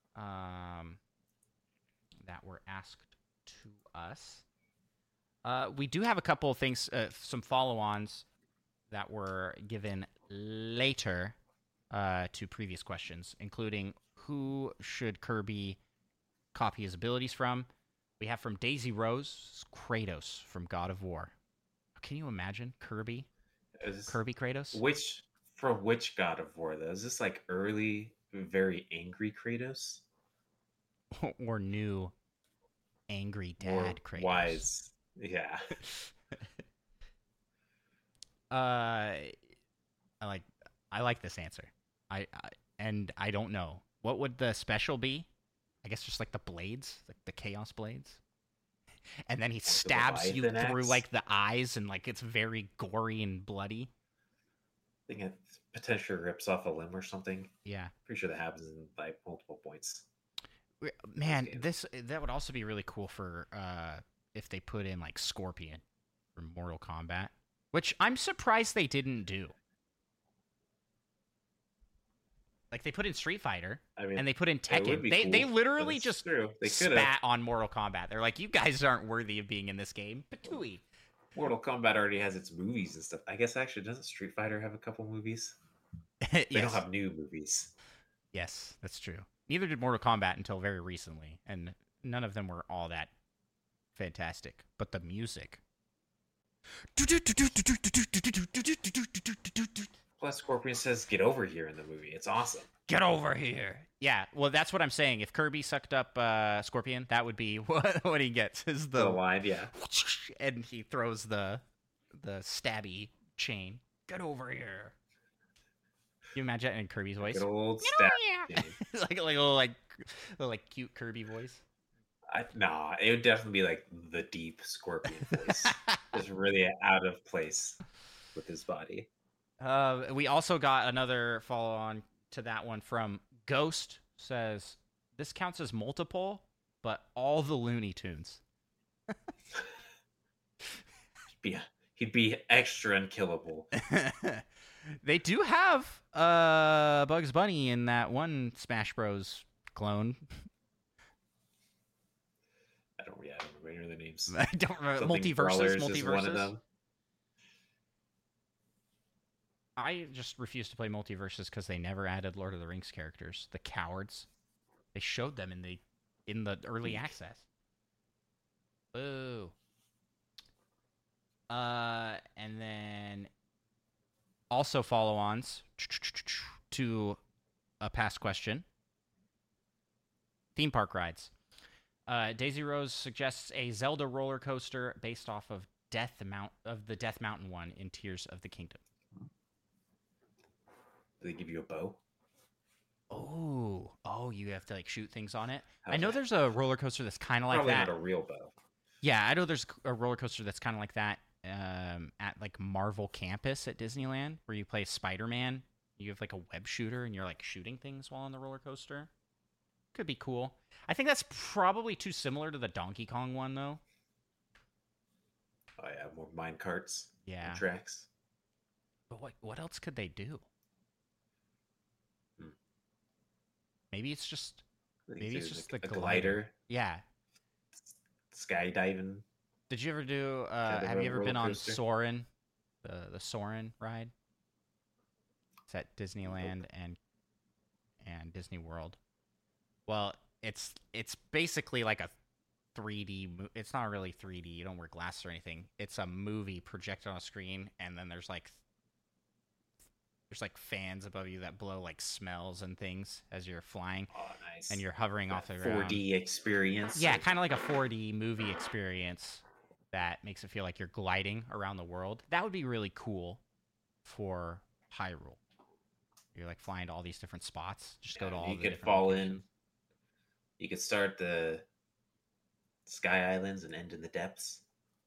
[SPEAKER 1] that were asked to us. We do have a couple of things, some follow-ons that were given later to previous questions, including who should Kirby copy his abilities from. We have from Daisy Rose, Kratos from God of War. Can you imagine Kirby Kratos?
[SPEAKER 2] From which God of War, though? Is this like early, very angry Kratos?
[SPEAKER 1] Or new, angry dad Kratos?
[SPEAKER 2] Wise. Yeah.
[SPEAKER 1] I like this answer. I don't know. What would the special be? I guess just like the blades, like the chaos blades. And then he stabs you through like the eyes, and like it's very gory and bloody.
[SPEAKER 2] I think it potentially rips off a limb or something.
[SPEAKER 1] Yeah.
[SPEAKER 2] Pretty sure that happens in like multiple points.
[SPEAKER 1] Man, that would also be really cool for if they put in like Scorpion from Mortal Kombat, which I'm surprised they didn't do. Like they put in Street Fighter, and they put in Tekken. They literally just spat on Mortal Kombat. They're like, you guys aren't worthy of being in this game. Patooey.
[SPEAKER 2] Mortal Kombat already has its movies and stuff. I guess actually doesn't Street Fighter have a couple movies? They don't have new movies.
[SPEAKER 1] Yes, that's true. Neither did Mortal Kombat until very recently, and none of them were all that fantastic. But the music.
[SPEAKER 2] Plus, Scorpion says, "Get over here" in the movie. It's awesome.
[SPEAKER 1] Get over here. Yeah, well, that's what I'm saying. If Kirby sucked up Scorpion, that would be what he gets is
[SPEAKER 2] The
[SPEAKER 1] the
[SPEAKER 2] line, yeah.
[SPEAKER 1] and he throws the stabby chain. Get over here. Can you imagine that in Kirby's voice?
[SPEAKER 2] Good old stab.
[SPEAKER 1] Yeah. like a little like cute Kirby voice.
[SPEAKER 2] Nah, it would definitely be like the deep Scorpion voice. Just really out of place with his body.
[SPEAKER 1] We also got another follow on to that one from Ghost. Says this counts as multiple, but all the Looney Tunes.
[SPEAKER 2] He'd be extra unkillable.
[SPEAKER 1] They do have Bugs Bunny in that one Smash Bros. Clone.
[SPEAKER 2] I don't remember the names.
[SPEAKER 1] I don't remember.
[SPEAKER 2] Something Brawlers is one of them.
[SPEAKER 1] I just refuse to play Multiverses because they never added Lord of the Rings characters. The cowards. They showed them in the early access. Boo. And then also follow-ons to a past question. Theme park rides. Daisy Rose suggests a Zelda roller coaster based off of the Death Mountain one in Tears of the Kingdom.
[SPEAKER 2] Do they give you a bow?
[SPEAKER 1] Oh, you have to like shoot things on it. I know there's a roller coaster that's kind of like
[SPEAKER 2] Probably
[SPEAKER 1] that.
[SPEAKER 2] not a real bow.
[SPEAKER 1] Yeah, I know there's a roller coaster that's kind of like that at like Marvel Campus at Disneyland, where you play Spider-Man. You have like a web shooter and you're like shooting things while on the roller coaster. Could be cool. I think that's probably too similar to the Donkey Kong one, though.
[SPEAKER 2] Oh yeah, more mine carts.
[SPEAKER 1] Yeah.
[SPEAKER 2] And tracks.
[SPEAKER 1] But what else could they do? Maybe it's just
[SPEAKER 2] a glider.
[SPEAKER 1] Yeah.
[SPEAKER 2] Skydiving.
[SPEAKER 1] Did you ever do? Have you ever been on Soarin', the Soarin' ride? It's at Disneyland and Disney World. Well, it's basically like a 3D. It's not really 3D. You don't wear glasses or anything. It's a movie projected on a screen, and then there's like fans above you that blow like smells and things as you're flying.
[SPEAKER 2] Oh, nice.
[SPEAKER 1] And you're hovering off the ground.
[SPEAKER 2] 4D experience.
[SPEAKER 1] Yeah, kind of like a 4D movie experience that makes it feel like you're gliding around the world. That would be really cool for Hyrule. You're like flying to all these different spots. Just go to all.
[SPEAKER 2] You could fall in. You could start the Sky Islands and end in the depths.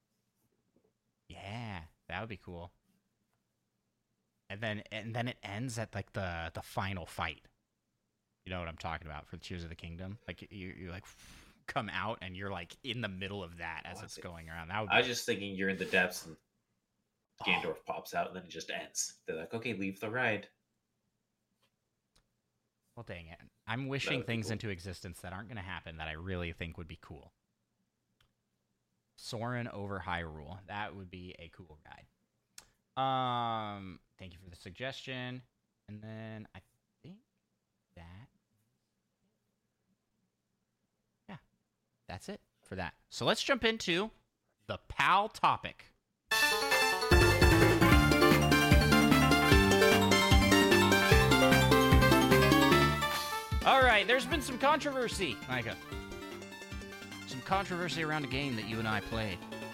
[SPEAKER 1] Yeah, that would be cool. And then it ends at like the final fight. You know what I'm talking about for Tears of the Kingdom? Like you like come out and you're like in the middle of that as it's going around. That would
[SPEAKER 2] I was just thinking you're in the depths and Gandalf pops out and then it just ends. They're like, okay, leave the ride.
[SPEAKER 1] Well, dang it. I'm wishing things into existence that aren't going to happen that I really think would be cool. Soarin' over Hyrule. That would be a cool ride. Thank you for the suggestion. And then I think that's it for that. So let's jump into the PAL topic. All right, there's been some controversy, Micah. Some controversy around a game that you and I played.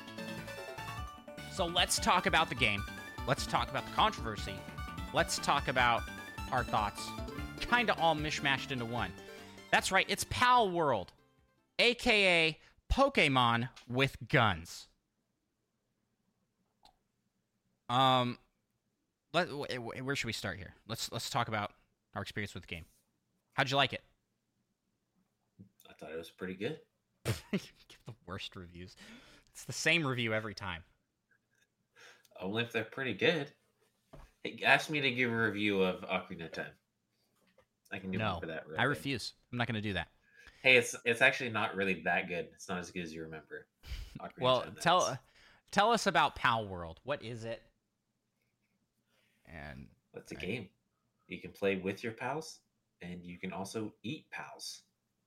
[SPEAKER 1] So let's talk about the game. Let's talk about the controversy. Let's talk about our thoughts. Kind of all mishmashed into one. That's right, it's Pal World, a.k.a. Pokemon with guns. Where should we start here? Let's talk about our experience with the game. How'd you like it?
[SPEAKER 2] I thought it was pretty good.
[SPEAKER 1] Give the worst reviews. It's the same review every time.
[SPEAKER 2] Only if they're pretty good. Hey, ask me to give a review of Ocarina of Time. I can do one for that.
[SPEAKER 1] I refuse. I'm not going to do that.
[SPEAKER 2] Hey, it's actually not really that good. It's not as good as you remember.
[SPEAKER 1] Well, tell us about Pal World. What is it? And
[SPEAKER 2] it's a game. You can play with your pals, and you can also eat pals.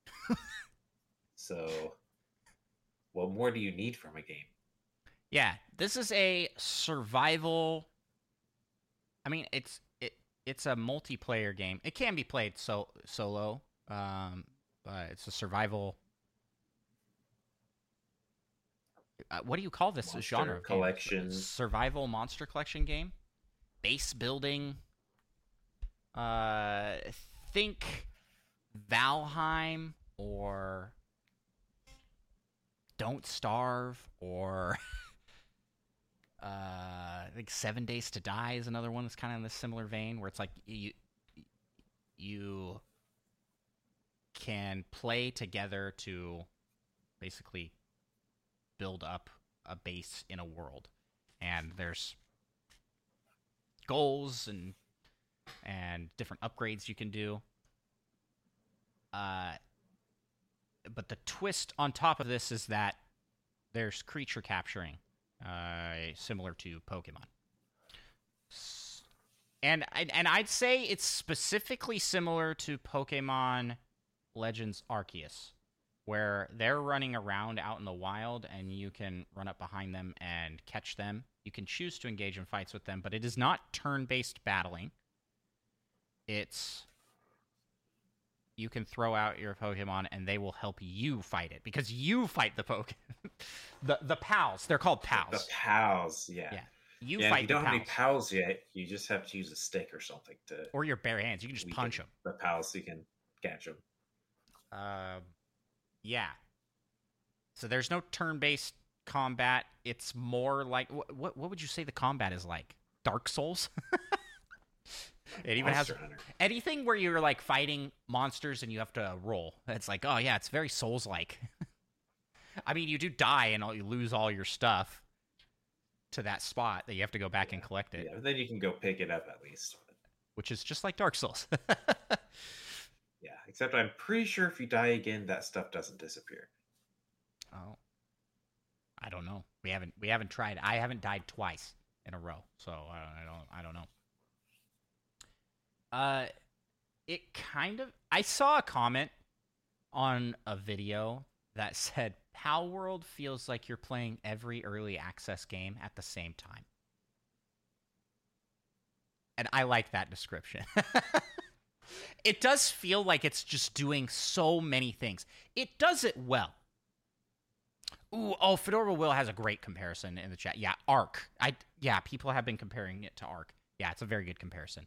[SPEAKER 2] So, what more do you need from a game?
[SPEAKER 1] Yeah, this is a survival. I mean, it's a multiplayer game. It can be played solo, but it's a survival. What do you call this genre
[SPEAKER 2] Monster
[SPEAKER 1] of game?
[SPEAKER 2] collection.
[SPEAKER 1] Survival monster collection game, base building. Think Valheim or Don't Starve or I think 7 Days to Die is another one that's kind of in this similar vein, where it's like you can play together to basically build up a base in a world, and there's goals and different upgrades you can do. But the twist on top of this is that there's creature capturing, similar to Pokemon. And I'd say it's specifically similar to Pokemon Legends Arceus, where they're running around out in the wild and you can run up behind them and catch them. You can choose to engage in fights with them, but it is not turn-based battling. It's you can throw out your Pokemon and they will help you fight it because you fight the Pokemon. the pals. They're called pals.
[SPEAKER 2] The pals, yeah.
[SPEAKER 1] Yeah. You
[SPEAKER 2] If
[SPEAKER 1] fight
[SPEAKER 2] you
[SPEAKER 1] the
[SPEAKER 2] don't have
[SPEAKER 1] pals.
[SPEAKER 2] any pals yet, you just have to use a stick or something to.
[SPEAKER 1] Or your bare hands. You can just punch them.
[SPEAKER 2] The pals, so you can catch them.
[SPEAKER 1] Yeah. So there's no turn-based combat. It's more like what would you say the combat is like? Dark Souls? It even
[SPEAKER 2] Monster
[SPEAKER 1] has
[SPEAKER 2] Hunter.
[SPEAKER 1] anything where you're like fighting monsters and you have to roll. It's like, oh yeah, it's very Souls-like. I mean, you do die and you lose all your stuff to that spot that you have to go back and collect it,
[SPEAKER 2] Yeah, but then you can go pick it up at least.
[SPEAKER 1] which is just like Dark Souls.
[SPEAKER 2] Yeah, except I'm pretty sure if you die again, that stuff doesn't disappear.
[SPEAKER 1] Oh, I don't know. We haven't tried. I haven't died twice in a row, so I don't know. It kind of. I saw a comment on a video that said Pal World feels like you're playing every early access game at the same time, and I like that description. It does feel like it's just doing so many things. It does it well. Ooh, Fedora Will has a great comparison in the chat. Yeah, Ark. People have been comparing it to Ark. Yeah, it's a very good comparison.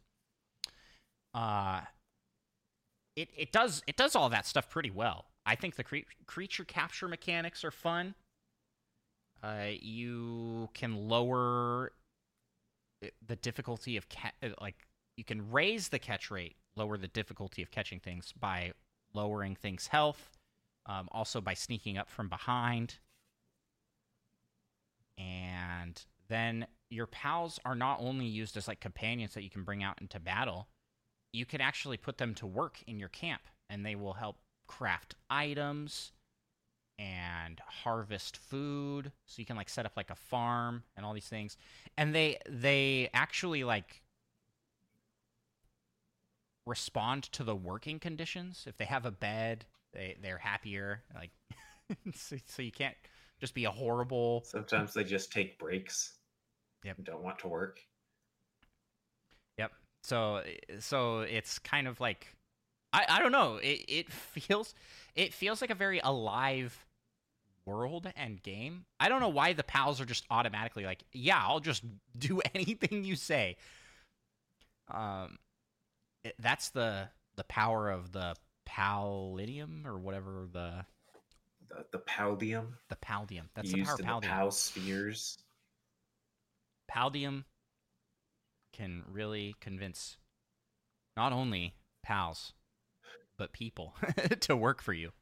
[SPEAKER 1] It does all that stuff pretty well. I think the creature capture mechanics are fun. You can lower the difficulty of you can raise the catch rate, lower the difficulty of catching things by lowering things' health, also by sneaking up from behind. And then your pals are not only used as like companions that you can bring out into battle, you can actually put them to work in your camp, and they will help craft items and harvest food. So you can like set up like a farm and all these things. And they actually like respond to the working conditions. If they have a bed, they're happier. Like so you can't just be a horrible.
[SPEAKER 2] Sometimes they just take breaks.
[SPEAKER 1] Yep.
[SPEAKER 2] And don't want to work.
[SPEAKER 1] Yep. So it's kind of like I don't know. It feels like a very alive world and game. I don't know why the pals are just automatically like, yeah, I'll just do anything you say. That's the power of the Palladium or whatever the
[SPEAKER 2] Paldium.
[SPEAKER 1] The Paldium. That's
[SPEAKER 2] used
[SPEAKER 1] the power of
[SPEAKER 2] in
[SPEAKER 1] Paldium.
[SPEAKER 2] the Pal spheres.
[SPEAKER 1] Paldium can really convince not only pals but people to work for you.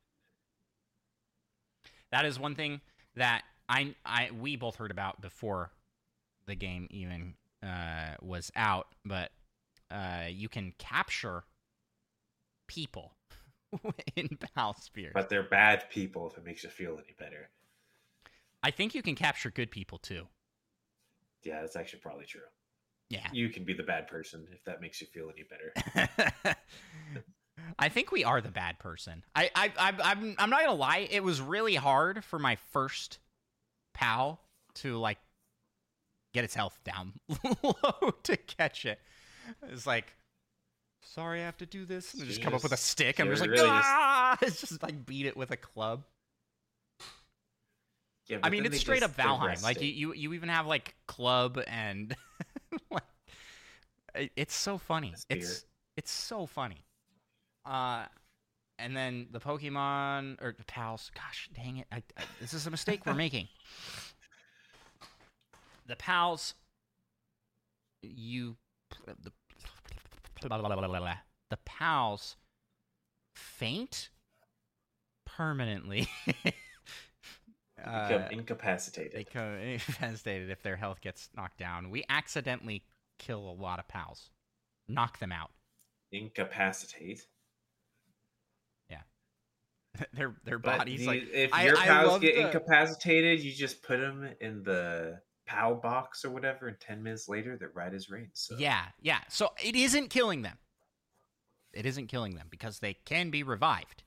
[SPEAKER 1] That is one thing that we both heard about before the game even was out, but you can capture people in Pal spheres.
[SPEAKER 2] But they're bad people, if it makes you feel any better.
[SPEAKER 1] I think you can capture good people too.
[SPEAKER 2] Yeah, that's actually probably true.
[SPEAKER 1] Yeah.
[SPEAKER 2] You can be the bad person if that makes you feel any better.
[SPEAKER 1] I think we are the bad person. I'm not gonna lie. It was really hard for my first pal to like get its health down low to catch it. It's like sorry, I have to do this. And they
[SPEAKER 2] So
[SPEAKER 1] just
[SPEAKER 2] you
[SPEAKER 1] come up with a
[SPEAKER 2] just-
[SPEAKER 1] stick.
[SPEAKER 2] so
[SPEAKER 1] I'm just
[SPEAKER 2] it
[SPEAKER 1] like,
[SPEAKER 2] really
[SPEAKER 1] ah! It's just like beat it with a club.
[SPEAKER 2] Yeah,
[SPEAKER 1] I
[SPEAKER 2] but
[SPEAKER 1] mean,
[SPEAKER 2] then
[SPEAKER 1] it's
[SPEAKER 2] they
[SPEAKER 1] straight up
[SPEAKER 2] just
[SPEAKER 1] Valheim.
[SPEAKER 2] arrest
[SPEAKER 1] Like
[SPEAKER 2] it.
[SPEAKER 1] you even have like club and like it's so funny.
[SPEAKER 2] A spear.
[SPEAKER 1] It's so funny. And then the Pokemon or the pals. Gosh, dang it! This is a mistake we're making. The pals, you the the pals faint permanently.
[SPEAKER 2] Become incapacitated.
[SPEAKER 1] They become incapacitated if their health gets knocked down. We accidentally kill a lot of pals, knock them out.
[SPEAKER 2] Incapacitate.
[SPEAKER 1] Yeah, their
[SPEAKER 2] But
[SPEAKER 1] bodies like.
[SPEAKER 2] if
[SPEAKER 1] I
[SPEAKER 2] your pals
[SPEAKER 1] love
[SPEAKER 2] get
[SPEAKER 1] the.
[SPEAKER 2] incapacitated, you just put them in the PAL box or whatever, and 10 minutes later, they're right as rain. So
[SPEAKER 1] Yeah. So it isn't killing them. It isn't killing them because they can be revived.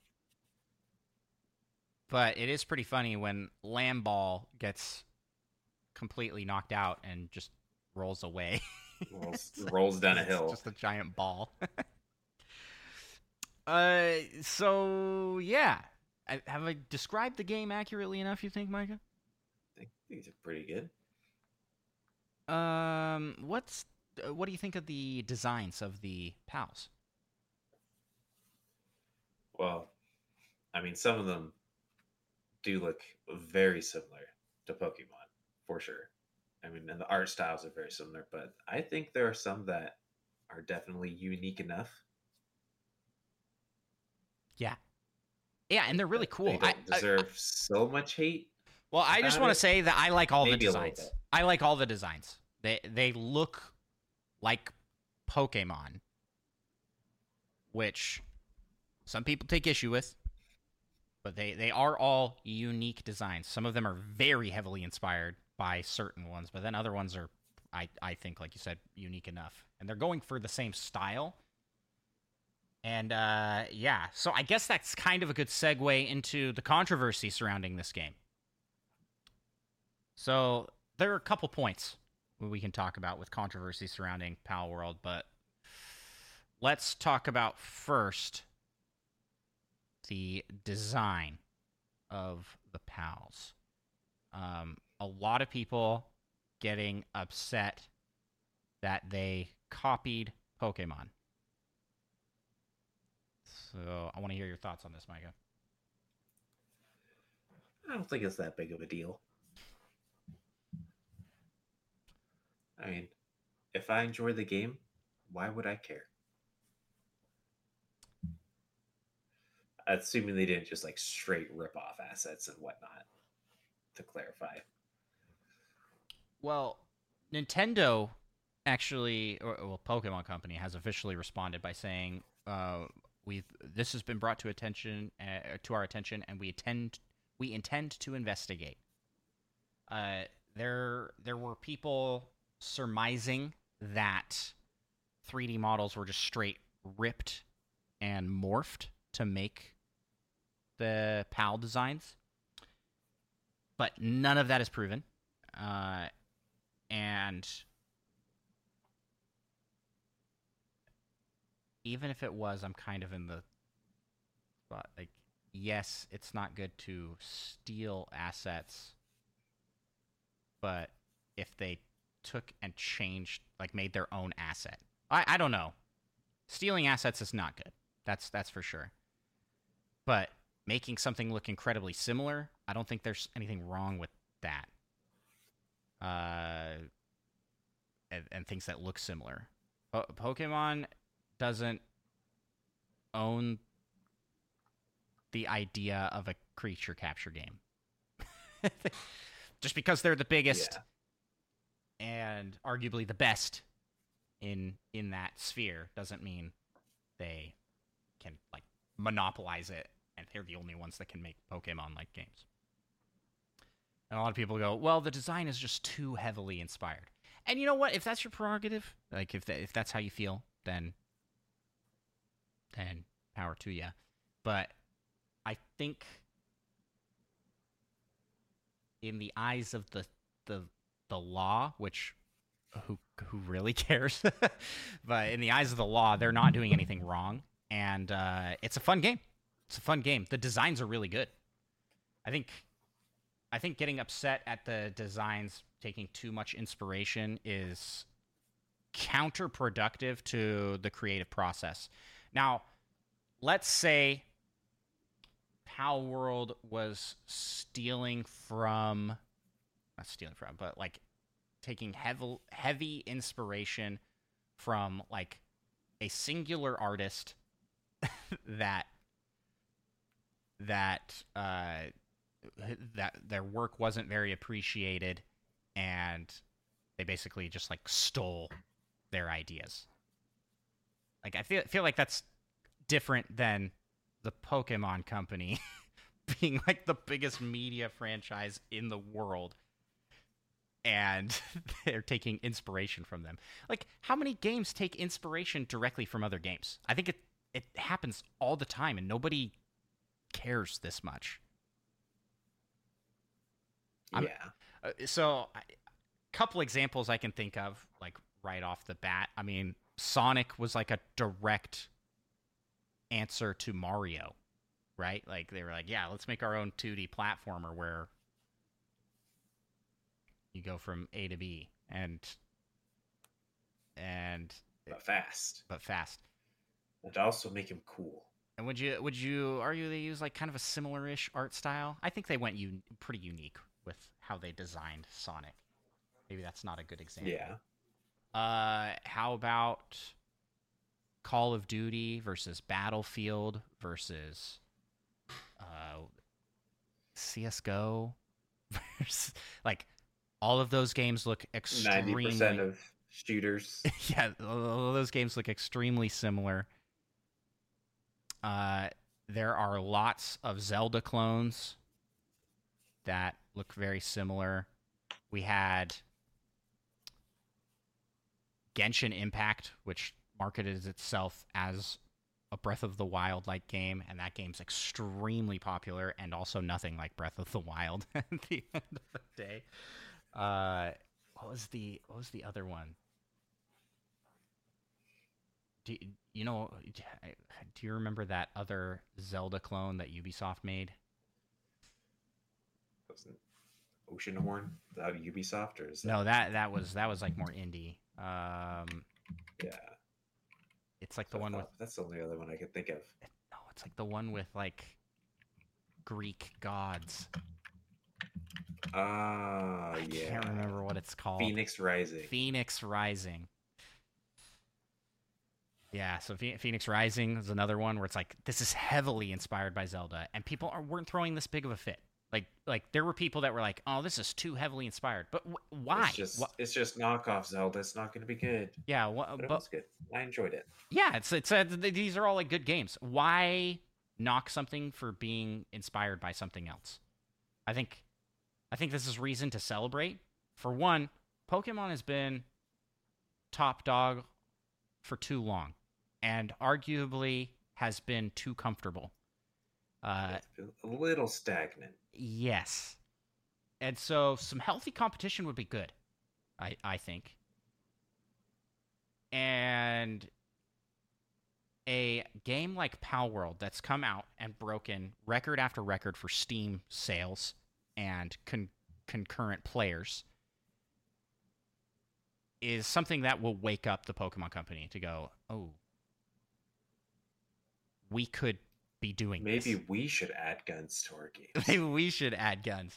[SPEAKER 1] But it is pretty funny when Lamball gets completely knocked out and just rolls away.
[SPEAKER 2] rolls down a
[SPEAKER 1] It's
[SPEAKER 2] hill.
[SPEAKER 1] just a giant ball. So yeah. Have I described the game accurately enough, you think, Micah?
[SPEAKER 2] I think these are pretty good.
[SPEAKER 1] What do you think of the designs of the pals?
[SPEAKER 2] Well, I mean, some of them do look very similar to Pokemon, for sure. I mean, and the art styles are very similar, but I think there are some that are definitely unique enough.
[SPEAKER 1] Yeah. Yeah, and they're really
[SPEAKER 2] that
[SPEAKER 1] cool.
[SPEAKER 2] They don't deserve so much hate.
[SPEAKER 1] Well, I just
[SPEAKER 2] about
[SPEAKER 1] want
[SPEAKER 2] it.
[SPEAKER 1] to say that I like all the
[SPEAKER 2] Maybe a little
[SPEAKER 1] designs.
[SPEAKER 2] bit.
[SPEAKER 1] I like all the designs. They look like Pokemon, which some people take issue with, but they are all unique designs. Some of them are very heavily inspired by certain ones, but then other ones are, I think, like you said, unique enough. And they're going for the same style. And yeah, so I guess that's kind of a good segue into the controversy surrounding this game. So there are a couple points we can talk about with controversy surrounding Pal World, but let's talk about first the design of the pals. A lot of people getting upset that they copied Pokemon. So I want to hear your thoughts on this, Micah.
[SPEAKER 2] I don't think it's that big of a deal. I mean, if I enjoy the game, why would I care? Assuming they didn't just like straight rip off assets and whatnot, to clarify.
[SPEAKER 1] Well, Nintendo actually, well, Pokemon Company has officially responded by saying, this has been brought to our attention, and we intend to investigate. There were people surmising that 3D models were just straight ripped and morphed to make the PAL designs, but none of that is proven. And even if it was, I'm kind of in the spot. Like, yes, it's not good to steal assets, but if they took and changed, like, made their own asset, I don't know. Stealing assets is not good. That's for sure. But making something look incredibly similar, I don't think there's anything wrong with that. And things that look similar. Pokemon doesn't own the idea of a creature capture game. Just because they're the biggest and arguably the best in that sphere doesn't mean they can like monopolize it and they're the only ones that can make Pokemon like games. And a lot of people go, well, the design is just too heavily inspired. And you know what? If that's your prerogative, like if that's how you feel, then power to you. But I think in the eyes of the law, which who really cares? But in the eyes of the law, they're not doing anything wrong, and it's a fun game. It's a fun game. The designs are really good. I think getting upset at the designs taking too much inspiration is counterproductive to the creative process. Now, let's say Palworld was but like taking heavy inspiration from like a singular artist that their work wasn't very appreciated, and they basically just like stole their ideas. Like I feel like that's different than the Pokemon Company being like the biggest media franchise in the world, and they're taking inspiration from them. Like, how many games take inspiration directly from other games? I think it happens all the time, and nobody cares this much.
[SPEAKER 2] Yeah.
[SPEAKER 1] So, a couple examples I can think of, like right off the bat. I mean, Sonic was like a direct answer to Mario, right? Like they were like, yeah, let's make our own 2D platformer where you go from A to B and
[SPEAKER 2] But fast. And also make him cool.
[SPEAKER 1] And would you argue they use like kind of a similar-ish art style? I think they went pretty unique with how they designed Sonic. Maybe that's not a good example.
[SPEAKER 2] Yeah.
[SPEAKER 1] How about Call of Duty versus Battlefield versus CS:GO? Like, all of those games look extremely...
[SPEAKER 2] 90% of shooters.
[SPEAKER 1] Yeah, all of those games look extremely similar. There are lots of Zelda clones that look very similar. We had Genshin Impact, which marketed itself as a Breath of the Wild-like game, and that game's extremely popular and also nothing like Breath of the Wild at the end of the day. What was the other one? Do you remember that other Zelda clone that Ubisoft made?
[SPEAKER 2] Wasn't Oceanhorn out of Ubisoft, or is that...
[SPEAKER 1] No, that was like more indie.
[SPEAKER 2] Yeah.
[SPEAKER 1] It's like the one with...
[SPEAKER 2] That's the only other one I could think of.
[SPEAKER 1] No, it's like the one with like Greek gods.
[SPEAKER 2] Yeah.
[SPEAKER 1] I can't remember what it's called.
[SPEAKER 2] Phoenix
[SPEAKER 1] Rising. Yeah, so Phoenix Rising is another one where it's like, this is heavily inspired by Zelda, and people weren't throwing this big of a fit. Like there were people that were like, "Oh, this is too heavily inspired." But why?
[SPEAKER 2] It's just knockoff Zelda. It's not going to be good.
[SPEAKER 1] Yeah,
[SPEAKER 2] but it was good. I enjoyed it.
[SPEAKER 1] Yeah, these are all like good games. Why knock something for being inspired by something else? I think this is reason to celebrate. For one, Pokemon has been top dog for too long, and arguably has been too comfortable.
[SPEAKER 2] A little stagnant.
[SPEAKER 1] Yes. And so some healthy competition would be good, I think. And a game like Palworld that's come out and broken record after record for Steam sales and concurrent players is something that will wake up the Pokemon Company to go, oh, we could be doing this.
[SPEAKER 2] Maybe we should add guns to our games.
[SPEAKER 1] Maybe we should add guns.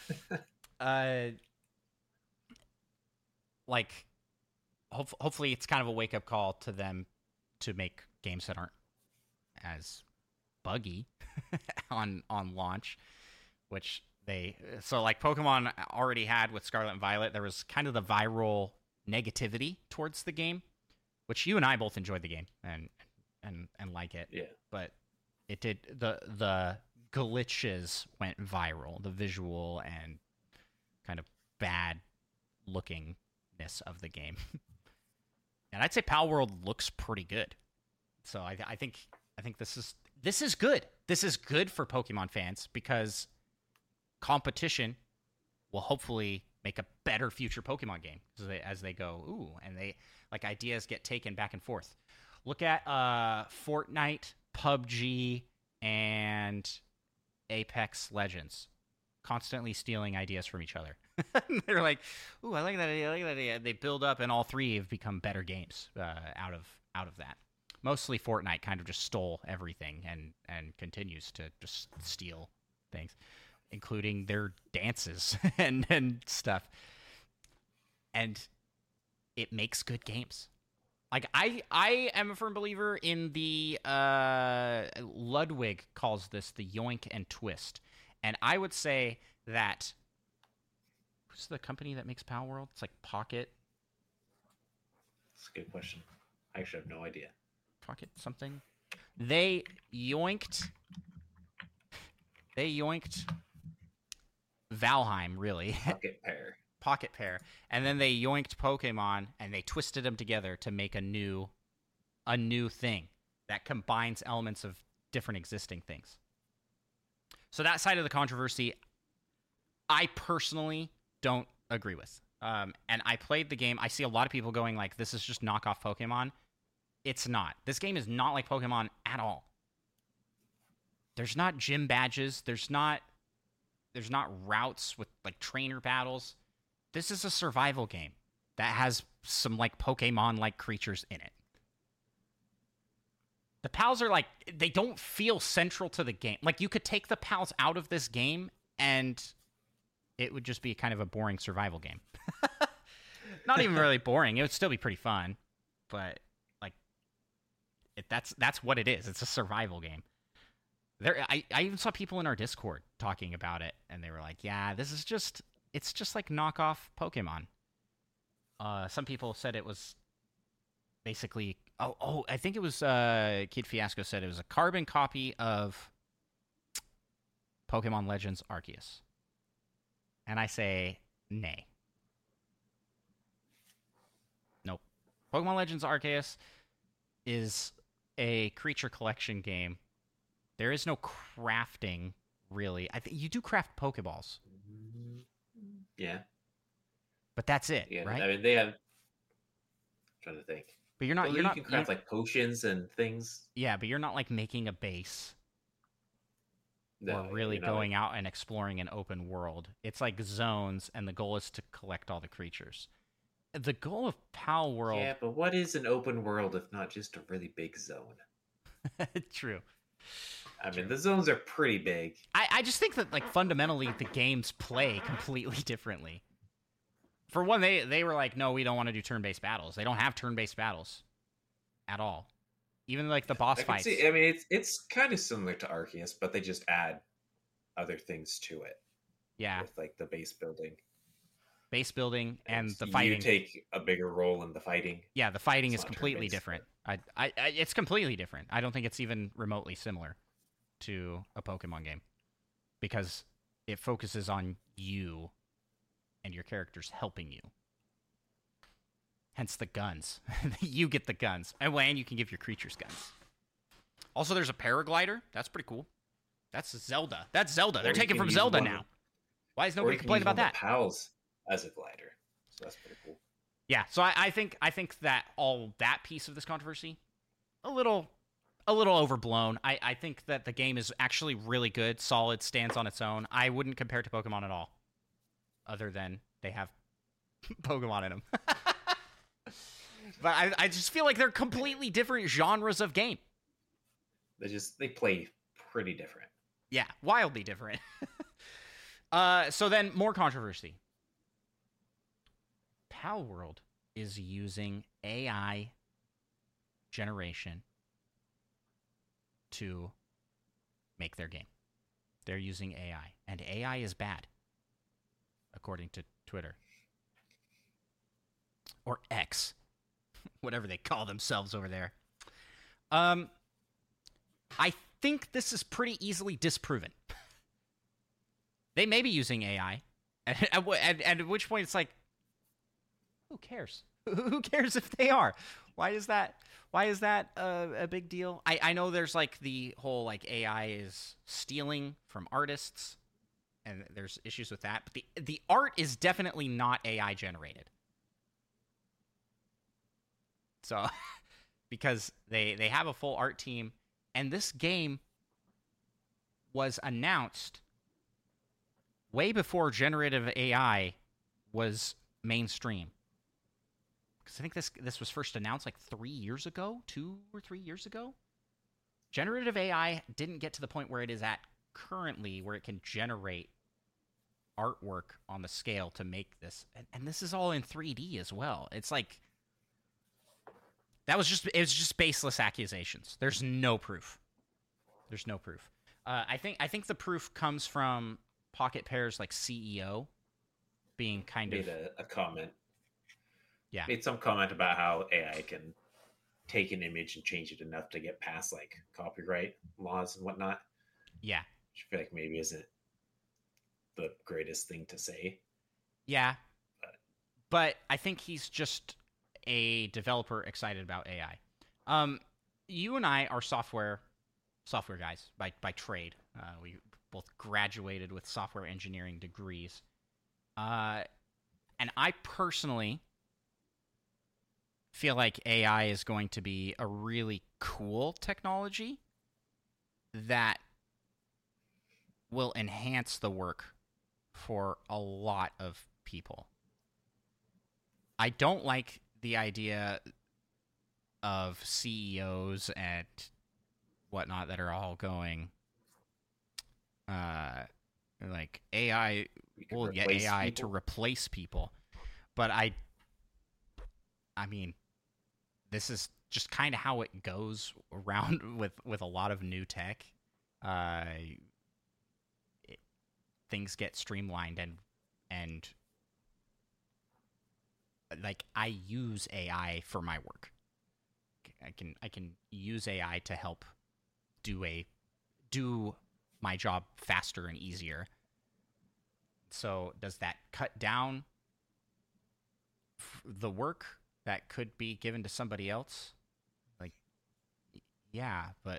[SPEAKER 1] Hopefully it's kind of a wake-up call to them to make games that aren't as buggy on launch, which like Pokemon already had with Scarlet and Violet. There was kind of the viral negativity towards the game, which you and I both enjoyed the game and like it.
[SPEAKER 2] Yeah.
[SPEAKER 1] But it did, the glitches went viral, the visual and kind of bad lookingness of the game. And I'd say Palworld looks pretty good. So I think this is good. This is good for Pokemon fans because competition will hopefully make a better future Pokemon game as they go. Ooh, and they like ideas get taken back and forth. Look at Fortnite, PUBG, and Apex Legends, constantly stealing ideas from each other. They're like, "Ooh, I like that idea. I like that idea." They build up, and all three have become better games out of that. Mostly Fortnite kind of just stole everything and continues to just steal things, including their dances and stuff. And it makes good games. Like I am a firm believer in the Ludwig calls this the yoink and twist. And I would say that who's the company that makes Pal World? It's like Pocket.
[SPEAKER 2] That's a good question. I actually have no idea.
[SPEAKER 1] Pocket something. They yoinked Valheim, really. Pocket Pair. And then they yoinked Pokemon and they twisted them together to make a new thing that combines elements of different existing things. So that side of the controversy, I personally don't agree with. And I played the game. I see a lot of people going like, this is just knockoff Pokemon. It's not. This game is not like Pokemon at all. There's not gym badges. There's not routes with like trainer battles. This is a survival game that has some like Pokemon-like creatures in it. The pals are like, they don't feel central to the game. Like you could take the pals out of this game and it would just be kind of a boring survival game. Not even really boring. It would still be pretty fun, but like that's what it is. It's a survival game. I even saw people in our Discord talking about it, and they were like, "Yeah, it's just like knockoff Pokemon." Some people said it was basically. Oh, I think it was Kid Fiasco said it was a carbon copy of Pokemon Legends Arceus, and I say nay. Nope. Pokemon Legends Arceus is a creature collection game. There is no crafting, really. I think you do craft Pokeballs.
[SPEAKER 2] Yeah.
[SPEAKER 1] But that's it,
[SPEAKER 2] yeah,
[SPEAKER 1] right?
[SPEAKER 2] I mean, they have. I'm trying to think.
[SPEAKER 1] But you're not.
[SPEAKER 2] Well,
[SPEAKER 1] you're
[SPEAKER 2] you
[SPEAKER 1] not.
[SPEAKER 2] can craft like potions and things.
[SPEAKER 1] Yeah, but you're not like making a base
[SPEAKER 2] No,
[SPEAKER 1] or really
[SPEAKER 2] you're not,
[SPEAKER 1] going
[SPEAKER 2] like,
[SPEAKER 1] out and exploring an open world. It's like zones, and the goal is to collect all the creatures. The goal of Pal World.
[SPEAKER 2] Yeah, but what is an open world if not just a really big zone?
[SPEAKER 1] True.
[SPEAKER 2] I mean, the zones are pretty big.
[SPEAKER 1] I just think that like fundamentally the games play completely differently. For one, they were like, no, we don't want to do turn-based battles. They don't have turn-based battles at all. Even like the boss fights.
[SPEAKER 2] I mean, it's kind of similar to Arceus, but they just add other things to it.
[SPEAKER 1] Yeah.
[SPEAKER 2] With like the base building.
[SPEAKER 1] And
[SPEAKER 2] so
[SPEAKER 1] the fighting.
[SPEAKER 2] You take a bigger role in the fighting.
[SPEAKER 1] Yeah, the fighting is completely different. It's completely different. I don't think it's even remotely similar to a Pokemon game because it focuses on you and your characters helping you. Hence the guns. You get the guns. And you can give your creatures guns. Also, there's a paraglider. That's pretty cool. That's Zelda. They're taking from Zelda now. Why is nobody complaining about that?
[SPEAKER 2] Pals as a glider. So that's pretty cool.
[SPEAKER 1] Yeah, so I think that all that piece of this controversy, a little overblown. I think that the game is actually really good, solid, stands on its own. I wouldn't compare it to Pokemon at all, other than they have Pokemon in them. But I just feel like they're completely different genres of game.
[SPEAKER 2] They play pretty different.
[SPEAKER 1] Yeah, wildly different. So then, more controversy. Pal World is using AI generation to make their game. They're using AI, and AI is bad, according to Twitter. Or X, whatever they call themselves over there. I think this is pretty easily disproven. They may be using AI, and at which point it's like, who cares? Who cares if they are? Why is that a big deal? I know there's like the whole like AI is stealing from artists, and there's issues with that. But the art is definitely not AI generated. So, because they have a full art team, and this game was announced way before generative AI was mainstream. Because I think this was first announced like 3 years ago, 2 or 3 years ago. Generative AI didn't get to the point where it is at currently, where it can generate artwork on the scale to make this. And this is all in 3D as well. It's like, it was just baseless accusations. There's no proof. I think the proof comes from Pocket Pair's like CEO being
[SPEAKER 2] made a comment.
[SPEAKER 1] Yeah.
[SPEAKER 2] Made some comment about how AI can take an image and change it enough to get past like copyright laws and whatnot.
[SPEAKER 1] Yeah.
[SPEAKER 2] Which I feel like maybe isn't the greatest thing to say.
[SPEAKER 1] Yeah. But I think he's just a developer excited about AI. You and I are software guys by trade. We both graduated with software engineering degrees. And I personally feel like AI is going to be a really cool technology that will enhance the work for a lot of people. I don't like the idea of CEOs and whatnot that are all going, like AI will get AI to replace people. But I mean, this is just kind of how it goes around with a lot of new tech. Things get streamlined and like I use AI for my work. I can use AI to help do my job faster and easier. So does that cut down the work that could be given to somebody else? Like, yeah, but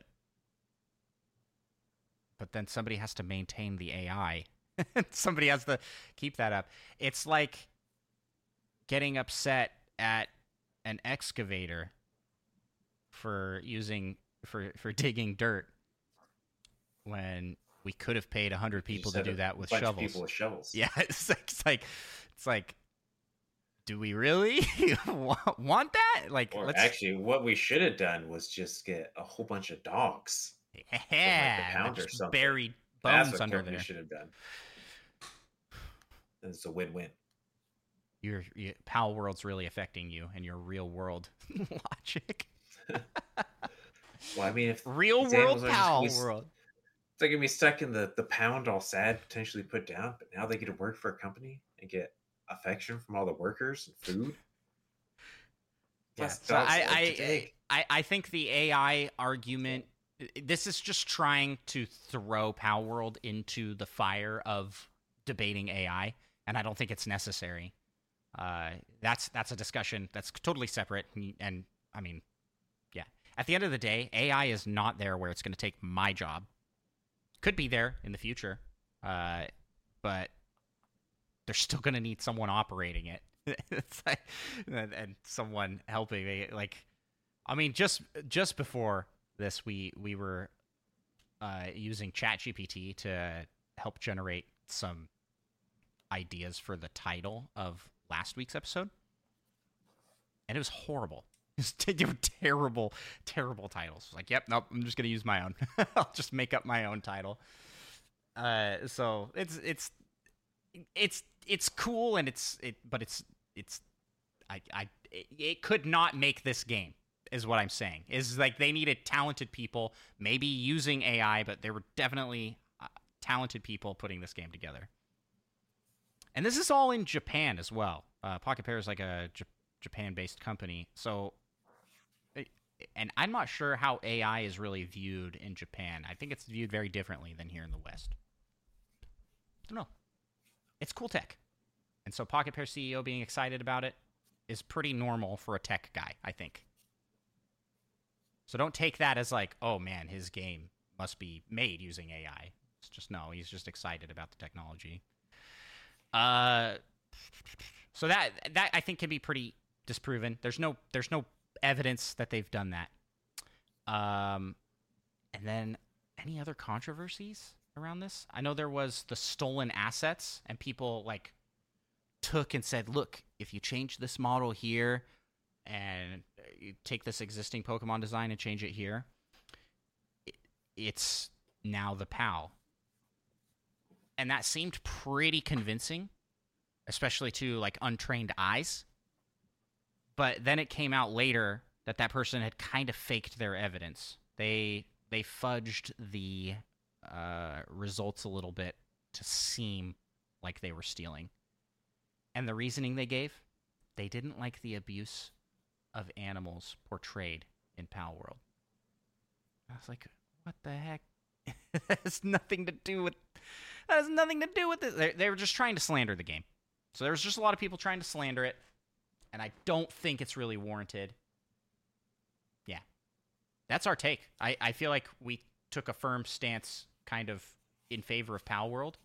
[SPEAKER 1] then somebody has to maintain the AI. Somebody has to keep that up. It's like getting upset at an excavator for digging dirt when we could have paid 100 people to do that with shovels.
[SPEAKER 2] People with shovels.
[SPEAKER 1] Yeah, it's like, do we really want that? Like,
[SPEAKER 2] actually, what we should have done was just get a whole bunch of dogs.
[SPEAKER 1] Yeah,
[SPEAKER 2] like the pound or something.
[SPEAKER 1] Buried bones
[SPEAKER 2] That's what
[SPEAKER 1] under there.
[SPEAKER 2] Should have done. It's a win-win.
[SPEAKER 1] Your Pal World's really affecting you and your real world logic.
[SPEAKER 2] Well, I mean, if
[SPEAKER 1] real world Pal World,
[SPEAKER 2] they're gonna be stuck in the pound, all sad, potentially put down, but now they get to work for a company and get affection from all the workers and food.
[SPEAKER 1] Yeah. So I think the AI argument, this is just trying to throw Pal World into the fire of debating AI, and I don't think it's necessary. That's a discussion that's totally separate, and I mean, yeah. At the end of the day, AI is not there where it's going to take my job. Could be there in the future, but they're still going to need someone operating it. It's like, and someone helping me. Like, I mean, just before this, we were using ChatGPT to help generate some ideas for the title of last week's episode, and it was horrible. They were terrible titles. Like, yep, nope, I'm just gonna use my own. I'll just make up my own title. So it's cool, and it could not make this game, is what I'm saying. Is like they needed talented people, maybe using AI, but there were definitely talented people putting this game together. And this is all in Japan as well. Pocket Pair is like a Japan-based company, so. And I'm not sure how AI is really viewed in Japan. I think it's viewed very differently than here in the West. I don't know. It's cool tech. And so Pocket Pair CEO being excited about it is pretty normal for a tech guy, I think. So don't take that as like, oh man, his game must be made using AI. It's just no, he's just excited about the technology. Uh, so that I think can be pretty disproven. There's no evidence that they've done that. And then any other controversies around this? I know there was the stolen assets, and people like took and said, "Look, if you change this model here, and you take this existing Pokemon design and change it here, it's now the PAL." And that seemed pretty convincing, especially to like untrained eyes. But then it came out later that that person had kind of faked their evidence. They fudged the results a little bit to seem like they were stealing. And the reasoning they gave, they didn't like the abuse of animals portrayed in Pal World. I was like, what the heck? That has nothing to do with this. They were just trying to slander the game. So there was just a lot of people trying to slander it, and I don't think it's really warranted. Yeah. That's our take. I feel like we took a firm stance kind of in favor of Pal World.